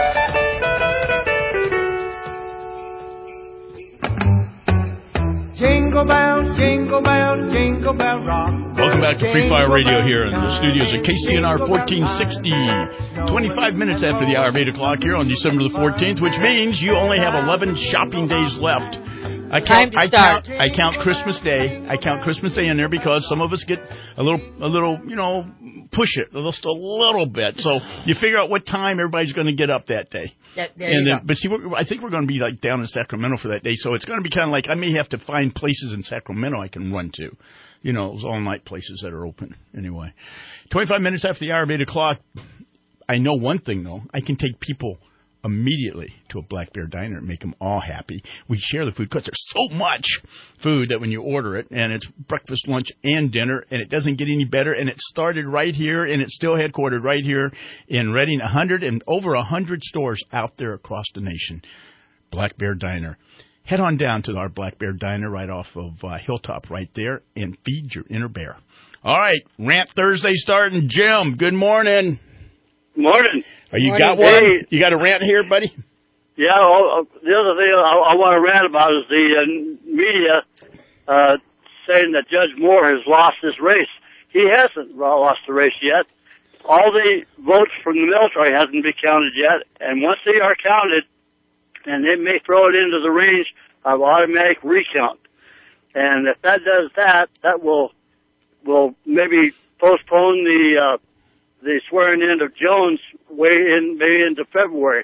Jingle bell, jingle bell, jingle bell rock. Welcome back to Free Fire Radio here in the studios at KCNR 1460. 25 minutes after the hour of 8 o'clock here on December the 14th, which means you only have 11 shopping days left. I count Christmas Day. I count Christmas Day in there because some of us get a little, push it just a little bit. So you figure out what time everybody's going to get up that day. But see, I think we're going to be like down in Sacramento for that day. So it's going to be kind of like I may have to find places in Sacramento I can run to. Those all-night places that are open anyway. 25 minutes after the hour of 8 o'clock, I know one thing, though. I can take people immediately to a Black Bear Diner and make them all happy. We share the food because there's so much food that when you order it, and it's breakfast, lunch, and dinner, and it doesn't get any better, and it started right here, and it's still headquartered right here in Reading, over 100 stores out there across the nation. Black Bear Diner. Head on down to our Black Bear Diner right off of Hilltop right there and feed your inner bear. All right, Rant Thursday starting. Jim, good morning. Morning. Got one? You got a rant here, buddy? Yeah, the other thing I want to rant about is the media saying that Judge Moore has lost this race. He hasn't lost the race yet. All the votes from the military hasn't been counted yet, and once they are counted, and they may throw it into the range of automatic recount. And if that does that, that will maybe postpone the swearing in of Jones maybe into February.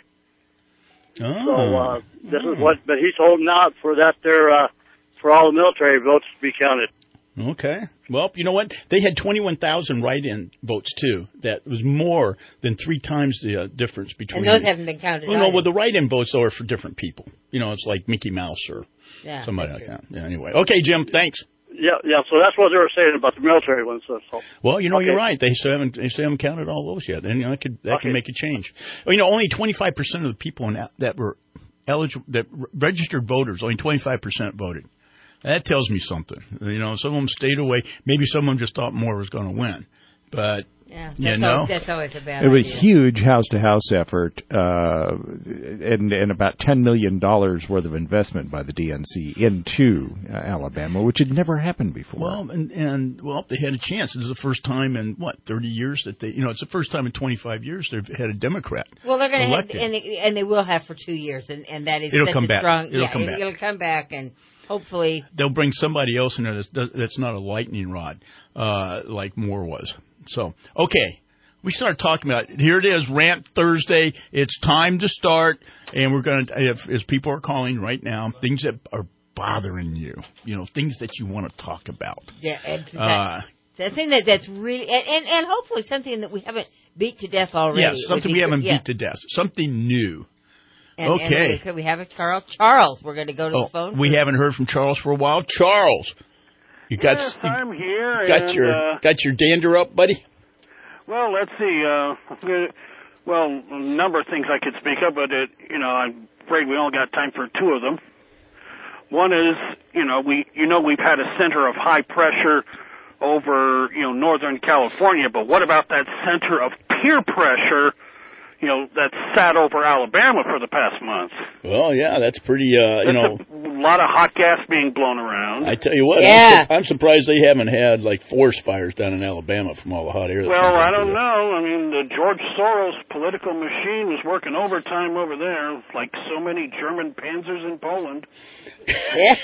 Oh. So this is but he's holding out for that for all the military votes to be counted. Okay. Well, you know what? They had 21,000 write-in votes, too. That was more than 3 times the difference between... And those haven't been counted either. Well, the write-in votes, though, are for different people. It's like Mickey Mouse or somebody like that. Yeah, anyway. Okay, Jim, thanks. Yeah, so that's what they were saying about the military ones. So. Well, you're right. They still haven't counted all those yet. And that can make a change. Well, only 25% of the people that were eligible, that registered voters, only 25% voted. That tells me something. Some of them stayed away. Maybe some of them just thought Moore was going to win. But, that's always a bad idea. It was a huge house-to-house effort and about $10 million worth of investment by the DNC into Alabama, which had never happened before. Well, they had a chance. This is the first time in, 30 years that it's the first time in 25 years they've had a Democrat. Well, they're going to have, and they will have for 2 years, and that is it'll come back. Strong. It'll come back, and hopefully they'll bring somebody else in there that's not a lightning rod like Moore was. So, okay, we started talking about it. Here it is, Rant Thursday. It's time to start, and we're going to, as people are calling right now, things that are bothering you, things that you want to talk about. Yeah, exactly. Something that's really, and hopefully something that we haven't beat to death already. Yes, something we haven't beat to death. Something new. Okay. And we have a Charles, we're going to go to the phone. We haven't heard from Charles for a while. Charles. I'm here. Got your dander up, buddy? Well, let's see. A number of things I could speak of, but I'm afraid we only got time for 2 of them. One is, we've had a center of high pressure over, Northern California, but what about that center of peer pressure, that's sat over Alabama for the past month? Well, yeah, that's pretty, a lot of hot gas being blown around. I tell you what, yeah. I'm surprised they haven't had, forest fires down in Alabama from all the hot air. Well, I don't know. I mean, the George Soros political machine was working overtime over there, like so many German panzers in Poland. Yeah.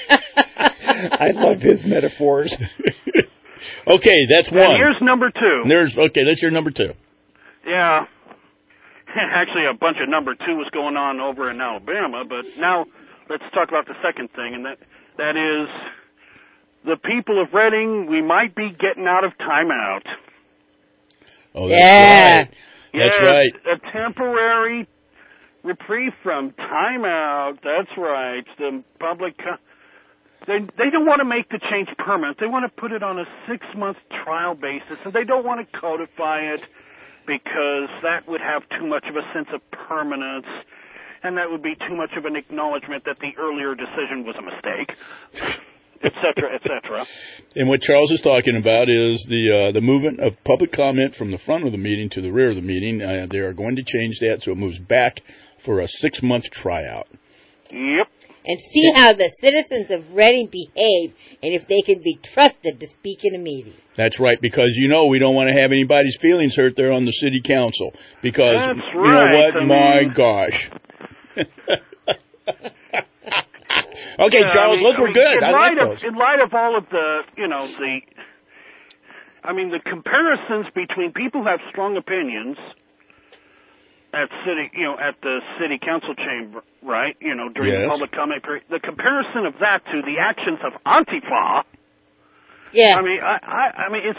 I love his metaphors. Okay, that's one. And here's number 2. That's your number 2. Yeah. Actually, a bunch of number 2 was going on over in Alabama, but now let's talk about the second thing, and that is the people of Reading, we might be getting out of timeout. Oh, that's right. That's right. A temporary reprieve from timeout. That's right. The public, they don't want to make the change permanent. They want to put it on a 6-month trial basis, and they don't want to codify it because that would have too much of a sense of permanence, and that would be too much of an acknowledgement that the earlier decision was a mistake, et cetera, et cetera. And what Charles is talking about is the movement of public comment from the front of the meeting to the rear of the meeting. They are going to change that so it moves back for a 6-month tryout. Yep. And see how the citizens of Reading behave, and if they can be trusted to speak in a meeting. That's right, because we don't want to have anybody's feelings hurt there on the city council. Because, that's you know what, my gosh. Okay, Charles, look, we're good. In light of all of the comparisons between people who have strong opinions at the city council chamber, right? During the public comment period, the comparison of that to the actions of Antifa. Yeah. I mean,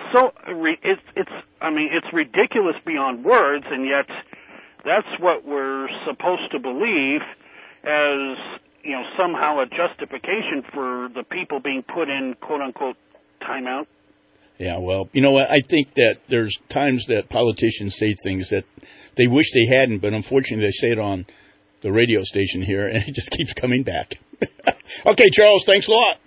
it's ridiculous beyond words, and yet that's what we're supposed to believe as, somehow a justification for the people being put in quote unquote timeout. Yeah, well, you know what? I think that there's times that politicians say things that they wish they hadn't, but unfortunately they say it on the radio station here, and it just keeps coming back. Okay, Charles, thanks a lot.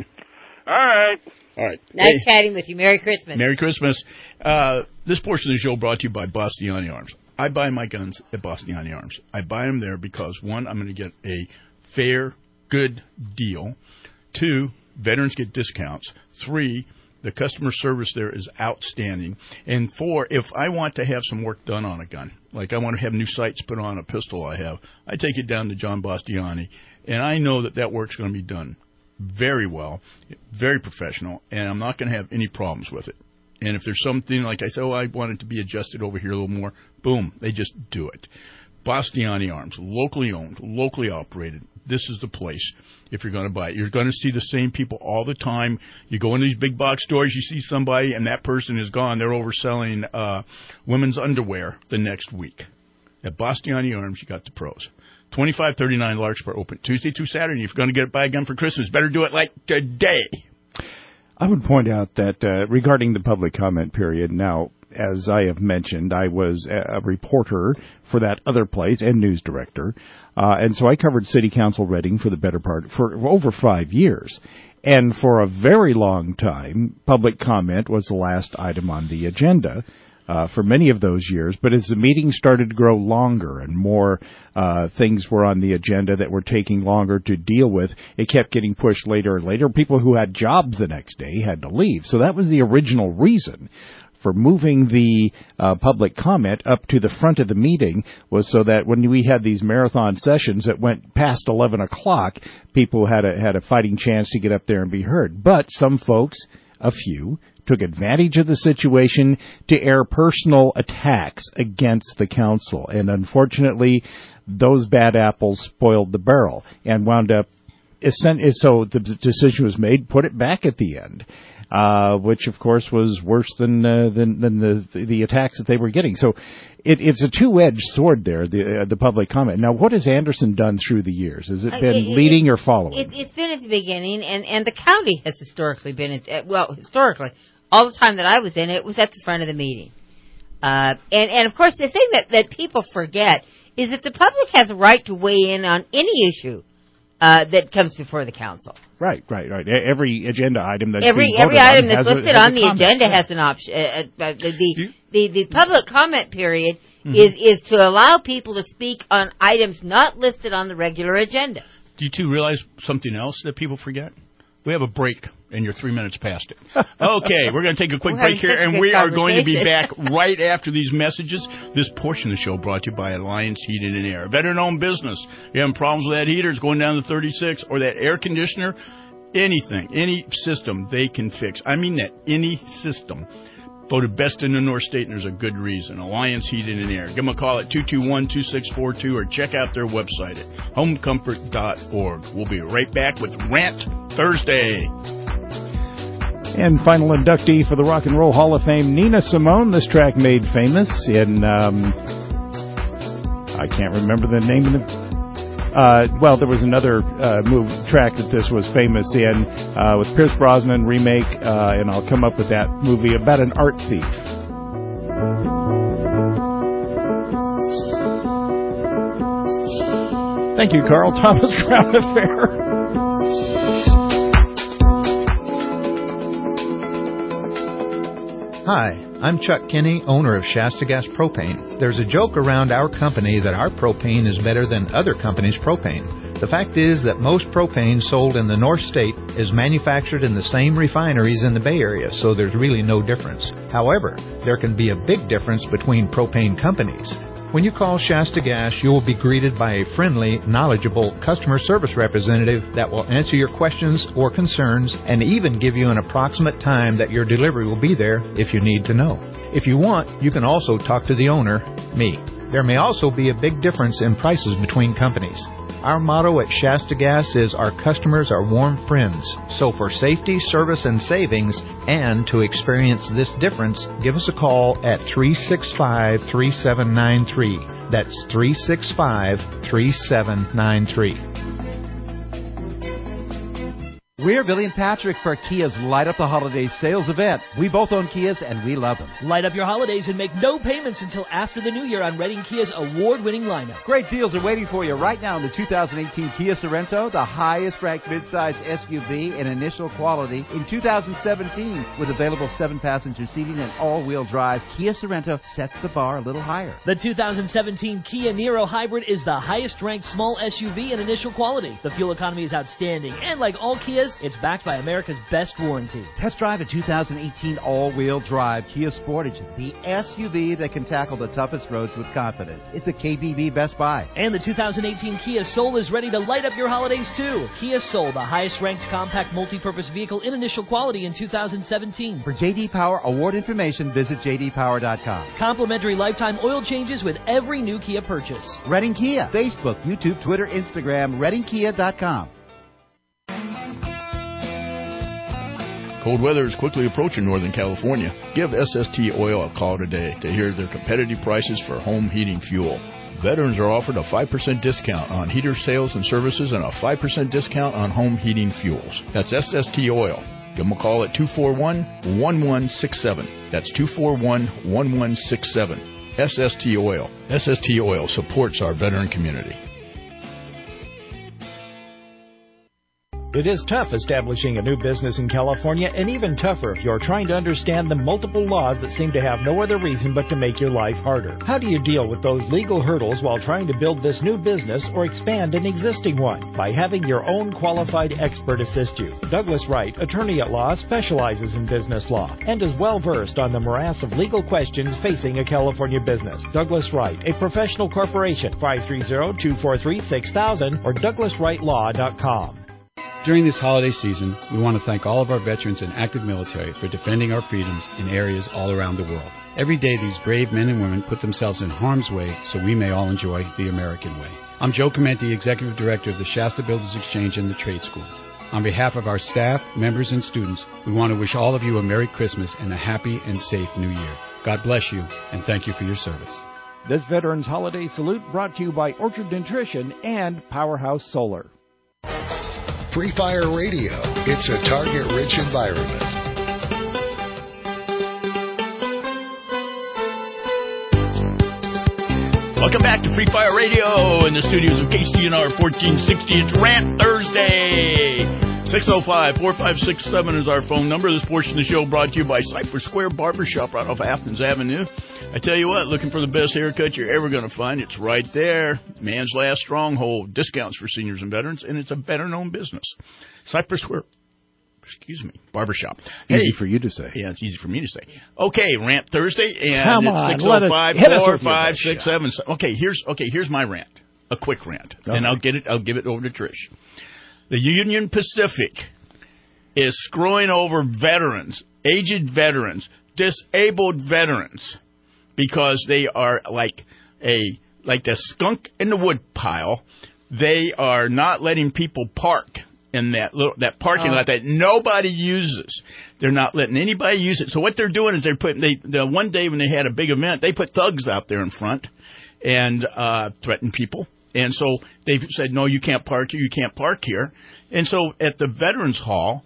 All right. Nice chatting with you. Merry Christmas. Merry Christmas. This portion of the show brought to you by Bastiani Arms. I buy my guns at Bastiani Arms. I buy them there because, 1, I'm going to get a fair, good deal. 2, veterans get discounts. 3, the customer service there is outstanding. And 4, if I want to have some work done on a gun, like I want to have new sights put on a pistol I have, I take it down to John Bastiani, and I know that work's going to be done very well, very professional, and I'm not going to have any problems with it. And if there's something like I say, I want it to be adjusted over here a little more, boom, they just do it. Bastiani Arms, locally owned, locally operated. This is the place if you're going to buy it. You're going to see the same people all the time. You go into these big box stores, you see somebody, and that person is gone. They're overselling women's underwear the next week. At Bastiani Arms, you got the pros. 2539 Larkspur, open Tuesday through Saturday. If you're going to buy a gun for Christmas, better do it like today. I would point out that regarding the public comment period, now, as I have mentioned, I was a reporter for that other place and news director. And so I covered City Council Reading for the better part for over 5 years. And for a very long time, public comment was the last item on the agenda for many of those years. But as the meetings started to grow longer and more things were on the agenda that were taking longer to deal with, it kept getting pushed later and later. People who had jobs the next day had to leave. So that was the original reason for moving the public comment up to the front of the meeting, was so that when we had these marathon sessions that went past 11 o'clock, people had a fighting chance to get up there and be heard. But some folks, a few, took advantage of the situation to air personal attacks against the council. And unfortunately, those bad apples spoiled the barrel and wound up, so the decision was made, put it back at the end. Which of course was worse than the attacks that they were getting. So it's a two-edged sword there, the public comment. Now, what has Anderson done through the years? Has it been leading or following? It's been at the beginning, and the county has historically been historically all the time that I was in it was at the front of the meeting. And of course the thing that people forget is that the public has a right to weigh in on any issue that comes before the council. Right. Every agenda item that's every item that's listed on the agenda has an option. The public comment period is to allow people to speak on items not listed on the regular agenda. Do you two realize something else that people forget? We have a break, and you're 3 minutes past it. Okay, we're going to take a quick break here, and we are going to be back right after these messages. This portion of the show brought to you by Alliance Heating and Air. Veteran-owned business. You having problems with that heater? It's going down to 36, or that air conditioner? Anything, any system they can fix. I mean that, any system. Voted best in the North State, and there's a good reason. Alliance Heating and Air. Give them a call at 221-2642 or check out their website at homecomfort.org. We'll be right back with Rant Thursday. And final inductee for the Rock and Roll Hall of Fame, Nina Simone. This track made famous in, I can't remember the name of the Well, there was another track that this was famous in with Pierce Brosnan remake, and I'll come up with that movie about an art thief. Thank you, Carl. Thomas Crown Affair. Hi, I'm Chuck Kinney, owner of Shasta Gas Propane. There's a joke around our company that our propane is better than other companies' propane. The fact is that most propane sold in the North State is manufactured in the same refineries in the Bay Area, so there's really no difference. However, there can be a big difference between propane companies. When you call Shasta Gas, you will be greeted by a friendly, knowledgeable customer service representative that will answer your questions or concerns and even give you an approximate time that your delivery will be there if you need to know. If you want, you can also talk to the owner, me. There may also be a big difference in prices between companies. Our motto at Shasta Gas is our customers are warm friends. So for safety, service, and savings, and to experience this difference, give us a call at 365-3793. That's 365-3793. We're Billy and Patrick for Kia's Light Up the Holidays sales event. We both own Kias and we love them. Light up your holidays and make no payments until after the new year on Redding Kia's award-winning lineup. Great deals are waiting for you right now in the 2018 Kia Sorento, the highest-ranked midsize SUV in initial quality in 2017. With available 7-passenger seating and all-wheel drive, Kia Sorento sets the bar a little higher. The 2017 Kia Niro Hybrid is the highest-ranked small SUV in initial quality. The fuel economy is outstanding, and like all Kias, it's backed by America's best warranty. Test drive a 2018 all-wheel drive Kia Sportage, the SUV that can tackle the toughest roads with confidence. It's a KBB Best Buy. And the 2018 Kia Soul is ready to light up your holidays, too. Kia Soul, the highest-ranked compact multi-purpose vehicle in initial quality in 2017. For J.D. Power award information, visit jdpower.com. Complimentary lifetime oil changes with every new Kia purchase. Redding Kia. Facebook, YouTube, Twitter, Instagram, reddingkia.com. Cold weather is quickly approaching Northern California. Give SST Oil a call today to hear their competitive prices for home heating fuel. Veterans are offered a 5% discount on heater sales and services and a 5% discount on home heating fuels. That's SST Oil. Give them a call at 241-1167. That's 241-1167. SST Oil. SST Oil supports our veteran community. It is tough establishing a new business in California, and even tougher if you're trying to understand the multiple laws that seem to have no other reason but to make your life harder. How do you deal with those legal hurdles while trying to build this new business or expand an existing one? By having your own qualified expert assist you. Douglas Wright, attorney at law, specializes in business law and is well versed on the morass of legal questions facing a California business. Douglas Wright, a professional corporation, 530-243-6000 or douglaswrightlaw.com. During this holiday season, we want to thank all of our veterans and active military for defending our freedoms in areas all around the world. Every day, these brave men and women put themselves in harm's way so we may all enjoy the American way. I'm Joe Comenti, Executive Director of the Shasta Builders Exchange and the Trade School. On behalf of our staff, members, and students, we want to wish all of you a Merry Christmas and a happy and safe New Year. God bless you, and thank you for your service. This Veterans Holiday Salute brought to you by Orchard Nutrition and Powerhouse Solar. Free Fire Radio. It's a target-rich environment. Welcome back to Free Fire Radio in the studios of KCNR 1460. It's Rant Thursday. 605-4567 is our phone number. This portion of the show brought to you by Cypress Square Barbershop right off Athens Avenue. I tell you what, looking for the best haircut you're ever going to find, it's right there. Man's Last Stronghold. Discounts for seniors and veterans, and it's a better-known business. Cypress Square, Barbershop. Easy for you to say. Yeah, it's easy for me to say. Okay, Rant Thursday, and Come it's on, 605-4567. Okay, here's my rant. A quick rant. Okay. And I'll give it over to Trish. The Union Pacific is screwing over veterans, aged veterans, disabled veterans, because they are like the skunk in the wood pile. They are not letting people park in that parking lot that nobody uses. They're not letting anybody use it. So what they're doing is the one day when they had a big event, they put thugs out there in front and threatened people. And so they've said, no, you can't park here, you can't park here. And so at the Veterans Hall,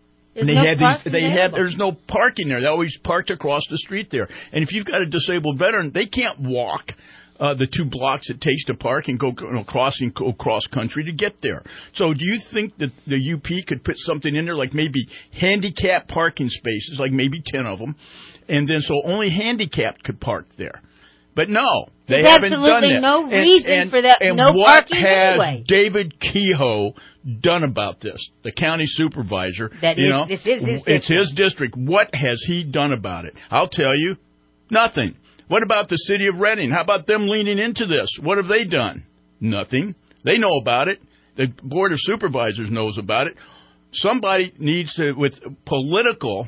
there's no parking there. They always parked across the street there. And if you've got a disabled veteran, they can't walk the 2 blocks it takes to park and go cross country to get there. So do you think that the UP could put something in there like maybe handicap parking spaces, like maybe 10 of them, and then so only handicapped could park there? But no, they haven't done that. There's absolutely no reason for that. And no what parking has anyway. David Kehoe done about this? The county supervisor. This is his district. It's his district. What has he done about it? I'll tell you, nothing. What about the city of Reading? How about them leaning into this? What have they done? Nothing. They know about it. The Board of Supervisors knows about it. Somebody needs to, with political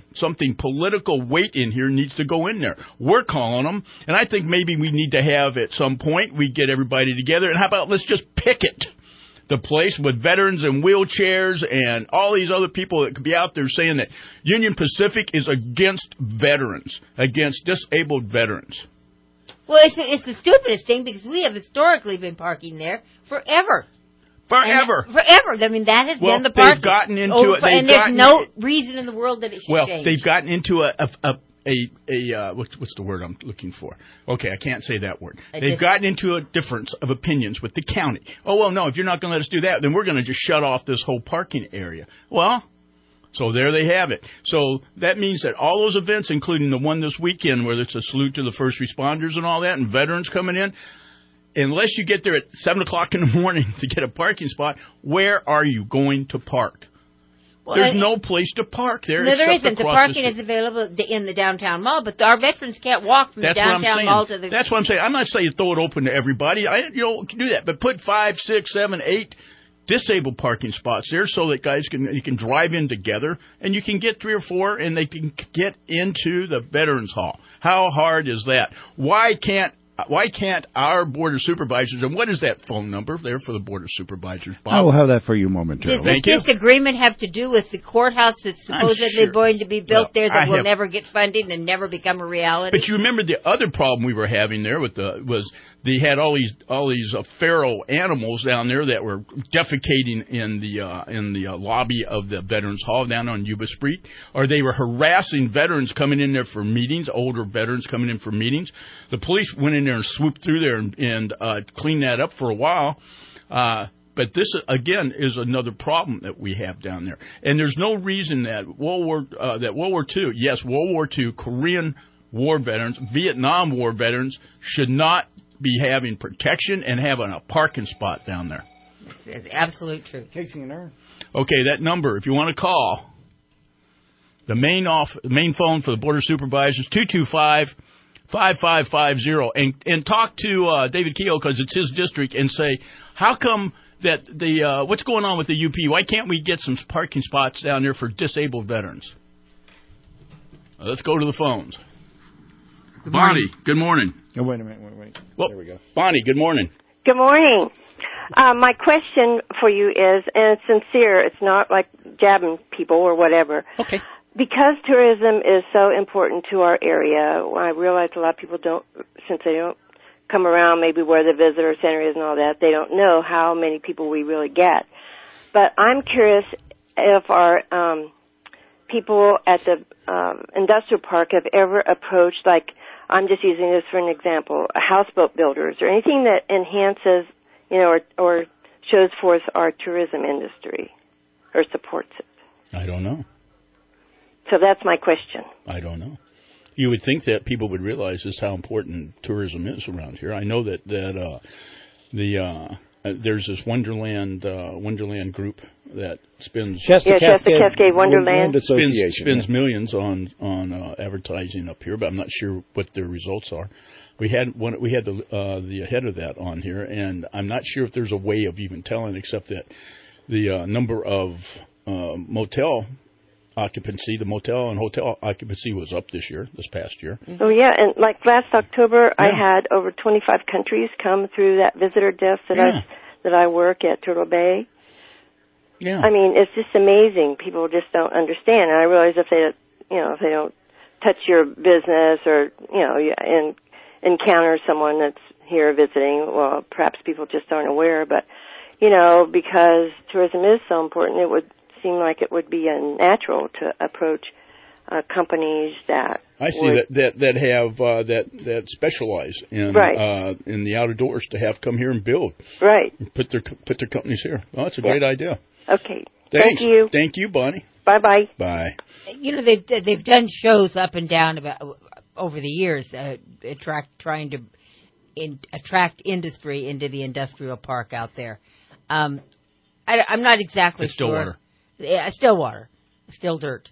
weight in here, needs to go in there. We're calling them, and I think maybe we need to have at some point, we get everybody together, and how about let's just picket the place with veterans and wheelchairs and all these other people that could be out there saying that Union Pacific is against veterans, against disabled veterans. Well, it's the stupidest thing because we have historically been parking there forever. Forever. I mean, that has been the parking. They've gotten into it. And there's no reason in the world that it should change. Well, they've gotten into what's the word I'm looking for? Okay, I can't say that word. They've gotten into a difference of opinions with the county. Oh, well, no, if you're not going to let us do that, then we're going to just shut off this whole parking area. Well, so there they have it. So that means that all those events, including the one this weekend where it's a salute to the first responders and all that, and veterans coming in, unless you get there at 7 o'clock in the morning to get a parking spot, where are you going to park? Well, there's no place to park there. No, there isn't. The parking is available in the downtown mall, but our veterans can't walk from the downtown mall to the... That's what I'm saying. I'm not saying throw it open to everybody. You can do that, but put 5, 6, 7, 8 disabled parking spots there so that guys can drive in together, and you can get 3 or 4, and they can get into the Veterans Hall. How hard is that? Why can't our Board of Supervisors, and what is that phone number there for the Board of Supervisors, Bob? I will have that for you momentarily. Does this disagreement have to do with the courthouse that's supposedly going to be built there that will never get funded and never become a reality? But you remember the other problem we were having there was they had all these feral animals down there that were defecating in the lobby of the Veterans Hall down on Yuba Street, or they were harassing veterans coming in there for meetings, older veterans coming in for meetings. The police went in there and swooped through there and cleaned that up for a while. But this, again, is another problem that we have down there. And there's no reason that World War II, Korean War veterans, Vietnam War veterans should not be having protection and having a parking spot down there. It's absolute truth. Casey and Aaron. Okay, that number, if you want to call, the main phone for the Board of Supervisors, 225-5550, and talk to David Kehoe because it's his district, and say, how come that what's going on with the UP? Why can't we get some parking spots down there for disabled veterans? Let's go to the phones. Bonnie, good morning. Oh, wait a minute. Wait. Well, there we go. Bonnie, good morning. Good morning. My question for you is, and it's sincere, it's not like jabbing people or whatever. Okay. Because tourism is so important to our area, I realize a lot of people don't, since they don't come around maybe where the visitor center is and all that, they don't know how many people we really get. But I'm curious if our people at the industrial park have ever approached, like, I'm just using this for an example, houseboat builders or anything that enhances, or shows forth our tourism industry or supports it. I don't know. So that's my question. I don't know. You would think that people would realize just how important tourism is around here. I know that there's this Wonderland group that spends Shasta Cascade Wonderland Association spends millions on advertising up here, but I'm not sure what their results are. We had the head of that on here, and I'm not sure if there's a way of even telling, except that the number of motel and hotel occupancy was up this past year. Oh yeah, and like last October, I had over 25 countries come through that visitor desk that I work at Turtle Bay. Yeah. I mean, it's just amazing. People just don't understand, and I realize if they don't touch your business or and encounter someone that's here visiting. Well, perhaps people just aren't aware, but, you know, because tourism is so important, it would seem like it would be unnatural to approach companies that I see that specialize in the outdoors to have come here and build. Right. And put their companies here. Well, that's a great idea. Okay. Thanks. Thank you. Thank you, Bonnie. Bye-bye. Bye. You know, they've done shows up and down over the years, trying to attract industry into the industrial park out there. I'm not exactly sure. Stillwater. Yeah, Stillwater. Still dirt.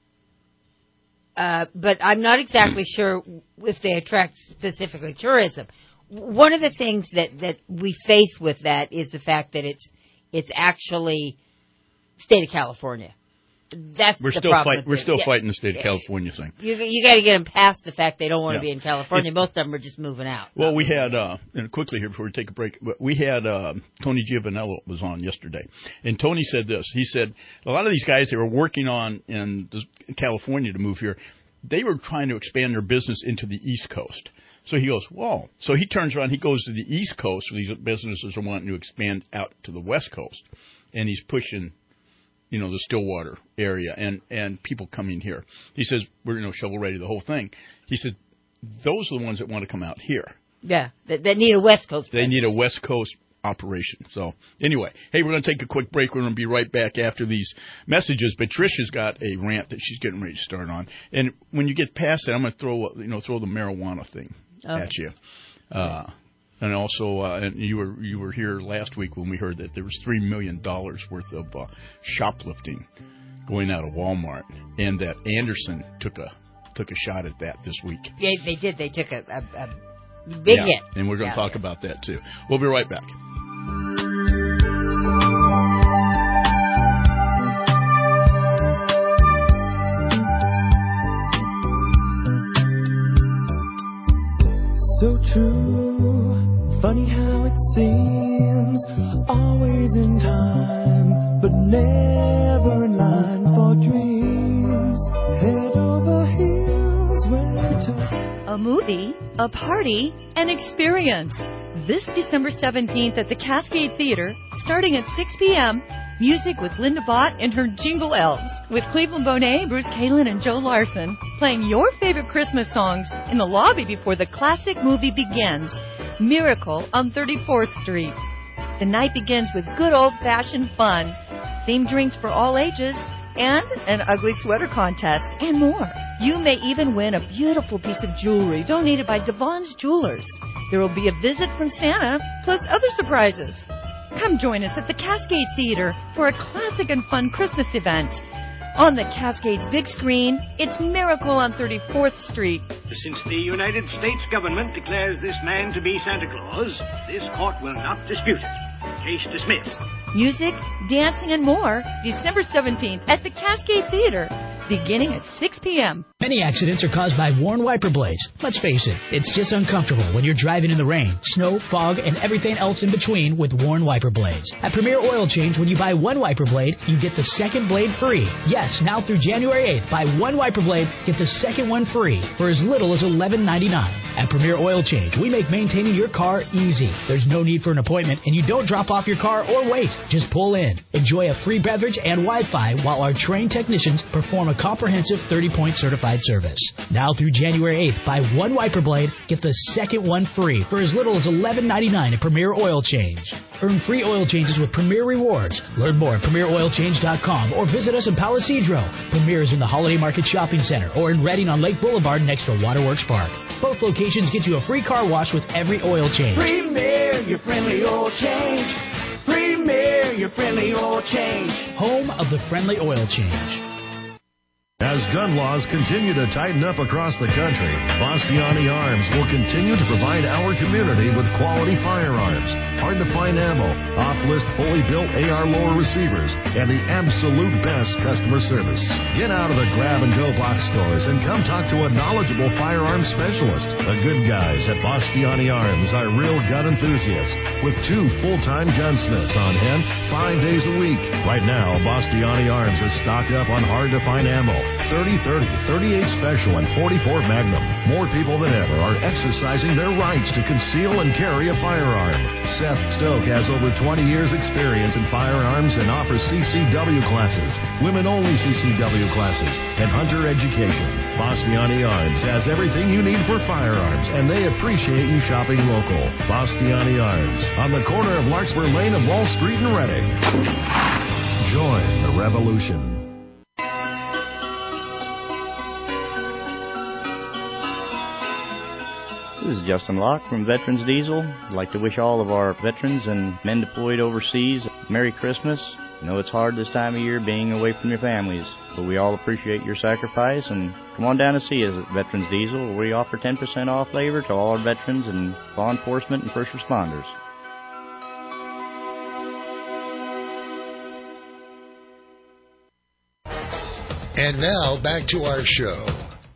But I'm not exactly sure if they attract specifically tourism. One of the things that we face with that is the fact that it's actually state of California. That's the problem. We're still fighting the state of California thing. You got to get them past the fact they don't want to be in California. Most of them are just moving out. Well, we had and quickly here before we take a break, we had Tony Giovanello was on yesterday, and Tony said this. He said a lot of these guys they were working on in California to move here, they were trying to expand their business into the East Coast. So he goes, whoa. So he turns around, he goes to the East Coast where these businesses are wanting to expand out to the West Coast, and he's pushing, you know, the Stillwater area and people coming here. He says, we're, you know, shovel ready, the whole thing. He said, those are the ones that want to come out here. Yeah, that need a West Coast. They need a West Coast operation. So anyway, hey, we're going to take a quick break. We're going to be right back after these messages. But Tricia's got a rant that she's getting ready to start on. And when you get past that, I'm going to throw the marijuana thing at you. And also, and you were here last week when we heard that there was $3 million worth of shoplifting going out of Walmart, and that Anderson took a shot at that this week. Yeah, they did. They took a big hit. And we're going to talk about that too. We'll be right back. So true, funny how it seems, always in time, but never in line for dreams, head over heels, where to... A movie, a party, an experience. This December 17th at the Cascade Theater, starting at 6 p.m., music with Linda Bott and her Jingle Elves, with Cleveland Bonet, Bruce Kalin, and Joe Larson, playing your favorite Christmas songs in the lobby before the classic movie begins, Miracle on 34th Street. The night begins with good old-fashioned fun, themed drinks for all ages, and an ugly sweater contest, and more. You may even win a beautiful piece of jewelry donated by Devon's Jewelers. There will be a visit from Santa, plus other surprises. Come join us at the Cascade Theater for a classic and fun Christmas event. On the Cascade's big screen, it's Miracle on 34th Street. Since the United States government declares this man to be Santa Claus, this court will not dispute it. Case dismissed. Music, dancing, and more, December 17th at the Cascade Theater, beginning at 6 p.m. Many accidents are caused by worn wiper blades. Let's face it, it's just uncomfortable when you're driving in the rain, snow, fog, and everything else in between with worn wiper blades. At Premier Oil Change, when you buy one wiper blade, you get the second blade free. Yes, now through January 8th, buy one wiper blade, get the second one free for as little as $11.99. At Premier Oil Change, we make maintaining your car easy. There's no need for an appointment, and you don't drop off your car or wait. Just pull in. Enjoy a free beverage and Wi-Fi while our trained technicians perform a comprehensive 30-point certified service. Now through January 8th, buy one wiper blade, get the second one free for as little as $11.99 at Premier Oil Change. Earn free oil changes with Premier Rewards. Learn more at PremierOilChange.com or visit us in Palo Cedro. Premier is in the Holiday Market Shopping Center or in Redding on Lake Boulevard next to Waterworks Park. Both locations get you a free car wash with every oil change. Premier, your friendly oil change. Premier, your friendly oil change. Home of the friendly oil change. As gun laws continue to tighten up across the country, Bastiani Arms will continue to provide our community with quality firearms, hard-to-find ammo, off-list fully built AR lower receivers, and the absolute best customer service. Get out of the grab-and-go box stores and come talk to a knowledgeable firearms specialist. The good guys at Bastiani Arms are real gun enthusiasts with 2 full-time gunsmiths on hand 5 days a week. Right now, Bastiani Arms is stocked up on hard-to-find ammo, 30-30, 38 Special, and 44 Magnum. More people than ever are exercising their rights to conceal and carry a firearm. Seth Stoke has over 20 years experience in firearms and offers CCW classes, women-only CCW classes, and hunter education. Bastiani Arms has everything you need for firearms, and they appreciate you shopping local. Bastiani Arms, on the corner of Larkspur Lane and Wall Street in Reading. Join the revolution. This is Justin Locke from Veterans Diesel. I'd like to wish all of our veterans and men deployed overseas Merry Christmas. I know it's hard this time of year being away from your families, but we all appreciate your sacrifice, and come on down to see us at Veterans Diesel, where we offer 10% off labor to all our veterans and law enforcement and first responders. And now, back to our show.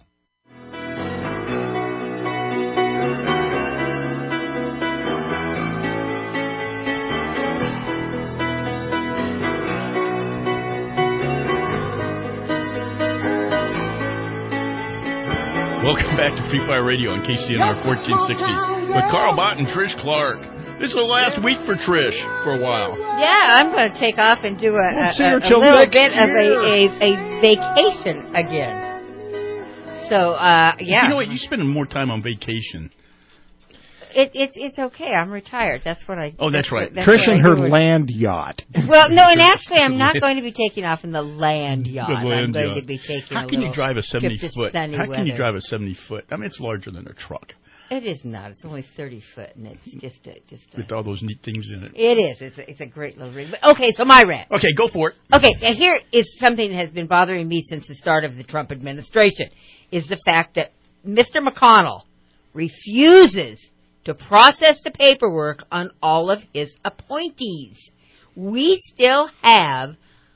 Welcome back to Free Fire Radio on KCNR 1460 with Carl Bott and Trish Clark. This is the last week for Trish for a while. Yeah, I'm going to take off and do a little bit of a vacation again. So, yeah. You know what? You're spending more time on vacation. It's okay. I'm retired. That's what I. Oh, that's right. Trish and her land yacht. Well, no, and actually, I'm not going to be taking off in the land yacht. I'm going to be taking. How can you drive a 70-foot? How can you drive a 70-foot? I mean, it's larger than a truck. It is not. It's only 30 foot, and it's just with all those neat things in it. It is. It's a great little rig. But, okay, so my rant. Okay, go for it. Okay, now here is something that has been bothering me since the start of the Trump administration, is the fact that Mr. McConnell refuses to process the paperwork on all of his appointees. We still have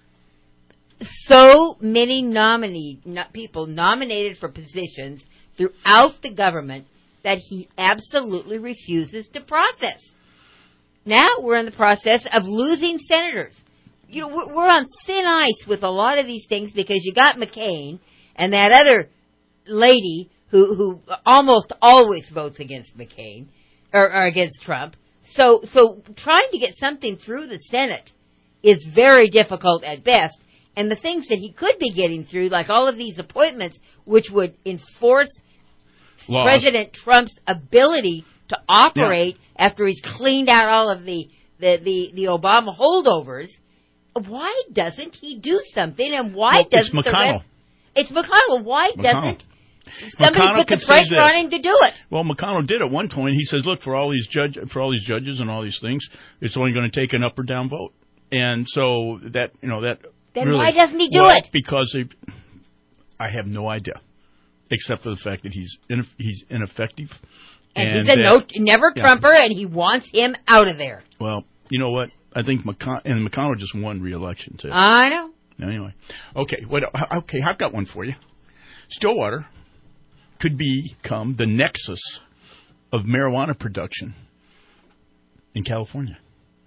so many people nominated for positions throughout the government that he absolutely refuses to process. Now we're in the process of losing senators. You know, we're on thin ice with a lot of these things because you got McCain and that other lady who almost always votes against McCain or against Trump. So trying to get something through the Senate is very difficult at best. And the things that he could be getting through, like all of these appointments, which would enforce laws. President Trump's ability to operate after he's cleaned out all of the Obama holdovers, why doesn't he do something? And why doesn't McConnell? It's McConnell. Why doesn't somebody put the pressure on him to do it? Well, McConnell did at one point. He says, "Look, for all these judges and all these things, it's only going to take an up or down vote." And so that Then really, why doesn't he do it? Because I have no idea, except for the fact that he's ineffective. And he's a never Trumper, and he wants him out of there. Well, you know what? I think McConnell just won re-election too. I know. Anyway, okay. I've got one for you. Stillwater could become the nexus of marijuana production in California.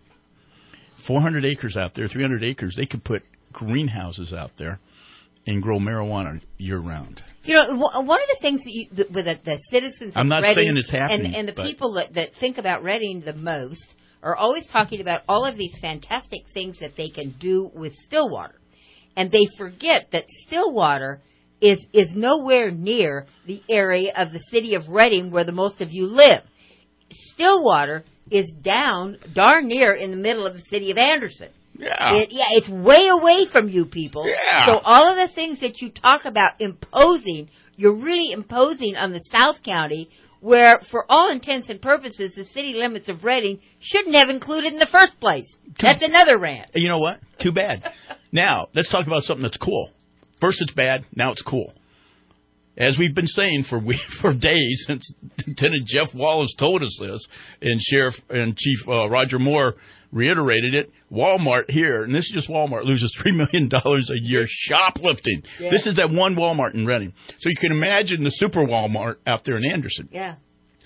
400 acres out there, 300 acres. They could put greenhouses out there and grow marijuana year-round. You know, one of the things that the citizens I'm not of Reading saying it's happening, and the people that think about Reading the most are always talking about all of these fantastic things that they can do with Stillwater. And they forget that Stillwater is nowhere near the area of the city of Reading where the most of you live. Stillwater is darn near in the middle of the city of Anderson. Yeah. It's way away from you people. Yeah. So all of the things that you talk about imposing, you're really imposing on the South County, where, for all intents and purposes, the city limits of Reading shouldn't have included in the first place. That's another rant. You know what? Too bad. Now, let's talk about something that's cool. First it's bad, now it's cool. As we've been saying for days since Lieutenant Jeff Wallace told us this, and Sheriff and Chief Roger Moore reiterated it, Walmart here, and this is just Walmart, loses $3 million a year shoplifting. Yeah. This is that one Walmart in Reading. So you can imagine the super Walmart out there in Anderson. Yeah.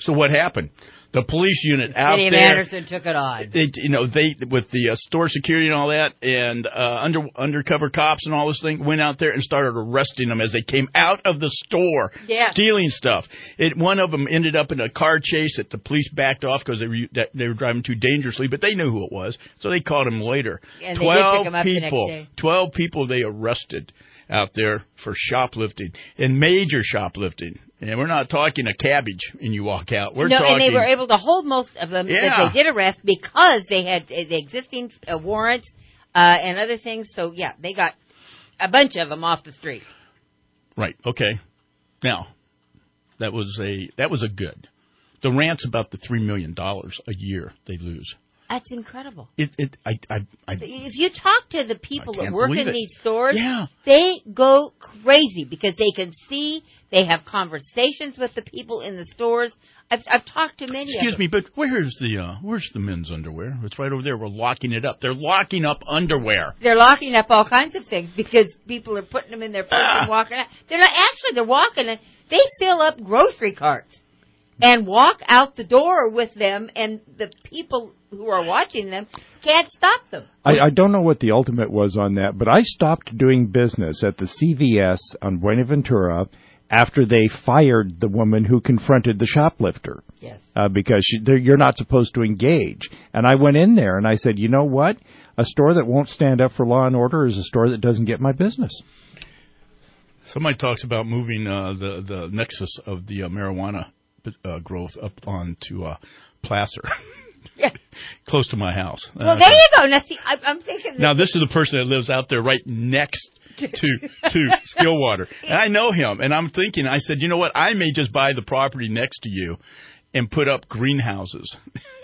So what happened? The police unit out City of there. Anderson took it on. They with the store security and all that, and undercover cops and all this thing went out there and started arresting them as they came out of the store, stealing stuff. One of them ended up in a car chase that the police backed off because they were driving too dangerously, but they knew who it was, so they caught him later. And 12 people. 12 people they arrested out there for shoplifting and major shoplifting. And we're not talking a cabbage and you walk out. We're talking. And they were able to hold most of them that they did arrest because they had the existing warrants and other things. So, yeah, they got a bunch of them off the street. Right. Okay. Now, that was a good. The rant's about the $3 million a year they lose. That's incredible. If you talk to the people that work in these stores, yeah. They go crazy because they can see, they have conversations with the people in the stores. I've talked to many of them. Excuse me, but where's the men's underwear? It's right over there. We're locking it up. They're locking up underwear. They're locking up all kinds of things because people are putting them in their purse and walking out. They're walking and they fill up grocery carts and walk out the door with them, and the people who are watching them can't stop them. I don't know what the ultimate was on that, but I stopped doing business at the CVS on Buenaventura after they fired the woman who confronted the shoplifter. Yes. Because you're not supposed to engage. And I went in there and I said, you know what? A store that won't stand up for law and order is a store that doesn't get my business. Somebody talks about moving the nexus of the marijuana growth up onto Placer. Yeah. Close to my house. Well, there you go. Now, see, I'm thinking... Now, this is the person that lives out there right next to Stillwater. And I know him, and I'm thinking, I said, you know what, I may just buy the property next to you and put up greenhouses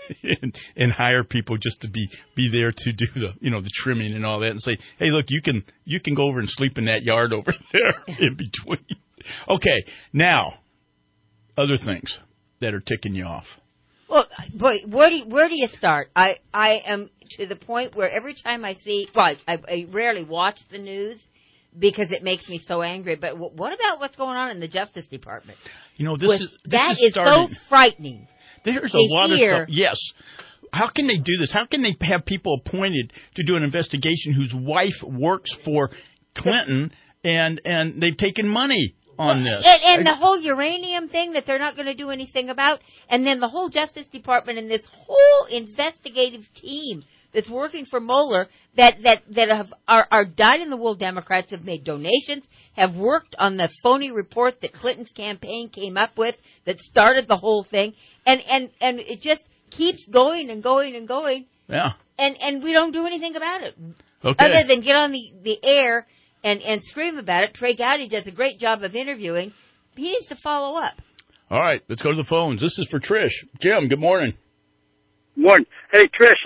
and hire people just to be there to do the trimming and all that, and say, hey, look, you can go over and sleep in that yard over there in between. Okay, now, other things that are ticking you off. Well, boy, where do you start? I am to the point where every time I see, I rarely watch the news because it makes me so angry. But what about what's going on in the Justice Department? That is so frightening. There's a lot of stuff. Yes. How can they do this? How can they have people appointed to do an investigation whose wife works for Clinton and they've taken money on this? And the whole uranium thing that they're not going to do anything about, and then the whole Justice Department and this whole investigative team that's working for Mueller that are dyed-in-the-wool Democrats, have made donations, have worked on the phony report that Clinton's campaign came up with that started the whole thing, and it just keeps going and going and going. Yeah. And we don't do anything about it. Okay. Other than get on the air and scream about it. Trey Gowdy does a great job of interviewing. He needs to follow up. All right, let's go to the phones. This is for Trish. Jim, good morning. Morning. Hey, Trish,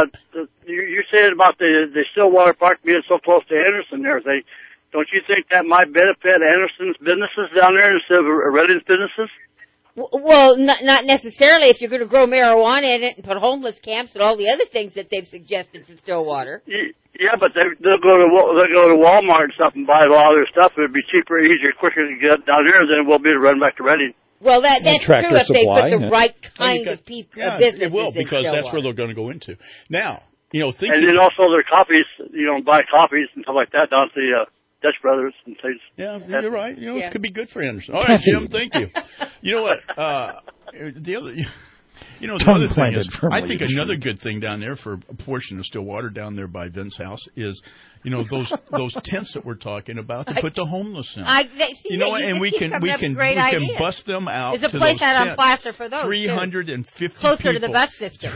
you said about the Stillwater Park being so close to Anderson and everything. Don't you think that might benefit Anderson's businesses down there instead of Redding's businesses? Well, not necessarily if you're going to grow marijuana in it and put homeless camps and all the other things that they've suggested for Stillwater. Yeah, but they'll go to Walmart and stuff and buy a lot of their stuff. It'd be cheaper, easier, quicker to get down here than it will be to run back to Redding. Well, that's true if they put the right kind of people, businesses it will, because in that's where they're going to go into. Now, and then also their coffees, buy coffees and stuff like that down to the Dutch Brothers and things. Yeah, you're right. It could be good for Anderson. All right, Jim, thank you. You know what? The other thing is, I think another good thing down there for a portion of Stillwater down there by Vince's house is, those tents that we're talking about to put the homeless in. And we can bust them out. There's a place out on Placer for those. 350 closer people, to the bus system.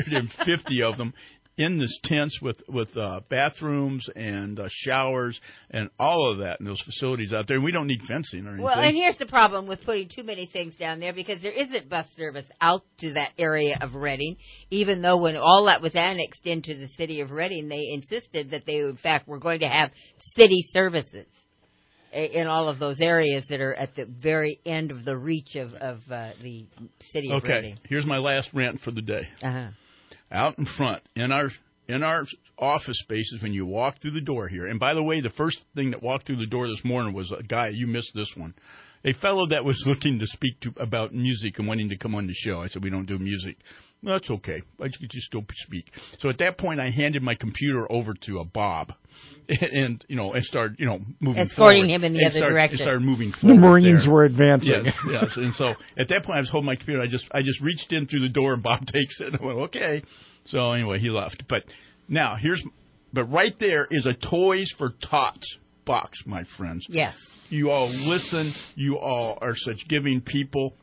350 of them in this tents with bathrooms and showers and all of that in those facilities out there. We don't need fencing or anything. Well, and here's the problem with putting too many things down there, because there isn't bus service out to that area of Redding, even though when all that was annexed into the city of Redding, they insisted that they, in fact, were going to have city services in all of those areas that are at the very end of the reach of the city of Redding. Okay, here's my last rant for the day. Uh-huh. Out in front, in our office spaces, when you walk through the door here, and by the way, the first thing that walked through the door this morning was a guy, you missed this one, a fellow that was looking to speak about music and wanting to come on the show. I said, we don't do music. Well, that's okay. I could just still speak. So at that point, I handed my computer over to a Bob, and started moving escorting forward. him in the other direction. Started moving forward. The Marines there. were advancing. Yes. And so at that point, I was holding my computer. I just reached in through the door, and Bob takes it. And I went, okay. So anyway, he left. But now but right there is a Toys for Tots box, my friends. Yes. You all listen. You all are such giving people.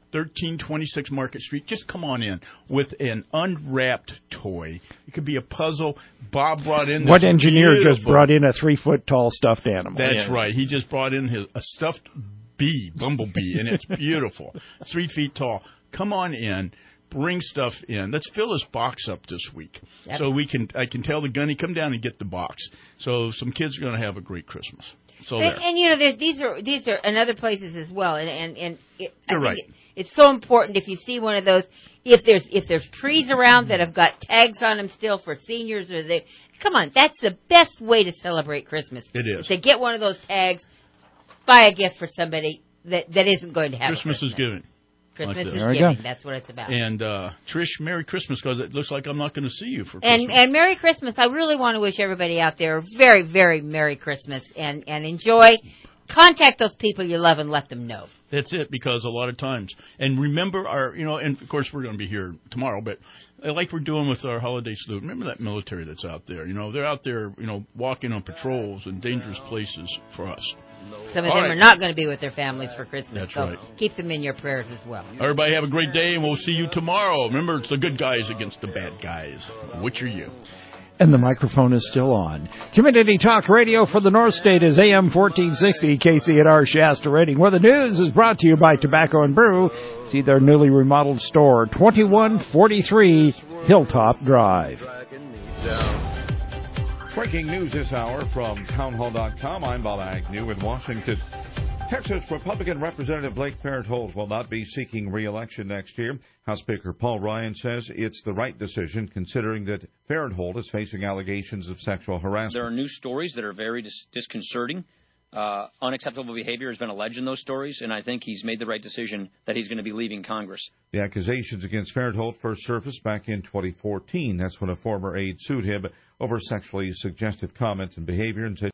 1326 Market Street. Just come on in with an unwrapped toy. It could be a puzzle. Bob brought in. What engineer just brought in a 3-foot-tall stuffed animal? That's right. He just brought in a stuffed bumblebee, and it's beautiful. 3 feet tall. Come on in. Bring stuff in. Let's fill this box up this week, so I can tell the Gunny, come down and get the box. So some kids are going to have a great Christmas. So these are in other places as well, and you're right. It's so important if you see one of those. If there's trees around that have got tags on them still for seniors, come on, that's the best way to celebrate Christmas. It is to get one of those tags, buy a gift for somebody that isn't going to have Christmas is giving. Christmas is giving. That's what it's about. And Trish, Merry Christmas, because it looks like I'm not going to see you for Christmas. And Merry Christmas. I really want to wish everybody out there a very, very Merry Christmas and enjoy. Contact those people you love and let them know. That's it, because a lot of times, and remember and of course we're going to be here tomorrow, but like we're doing with our holiday salute, remember that military that's out there. They're out there, walking on patrols in dangerous places for us. Some of them are not going to be with their families for Christmas. That's so right. Keep them in your prayers as well. Everybody have a great day, and we'll see you tomorrow. Remember, it's the good guys against the bad guys. Which are you? And the microphone is still on. Community Talk Radio for the North State is AM 1460 KCNR Shasta Reading, where the news is brought to you by Tobacco and Brew. See their newly remodeled store, 2143 Hilltop Drive. Breaking news this hour from townhall.com. I'm Bob Agnew in Washington. Texas Republican Representative Blake Farenthold will not be seeking re-election next year. House Speaker Paul Ryan says it's the right decision, considering that Farenthold is facing allegations of sexual harassment. There are new stories that are very disconcerting. Unacceptable behavior has been alleged in those stories, and I think he's made the right decision that he's going to be leaving Congress. The accusations against Farenthold first surfaced back in 2014. That's when a former aide sued him over sexually suggestive comments and behavior and said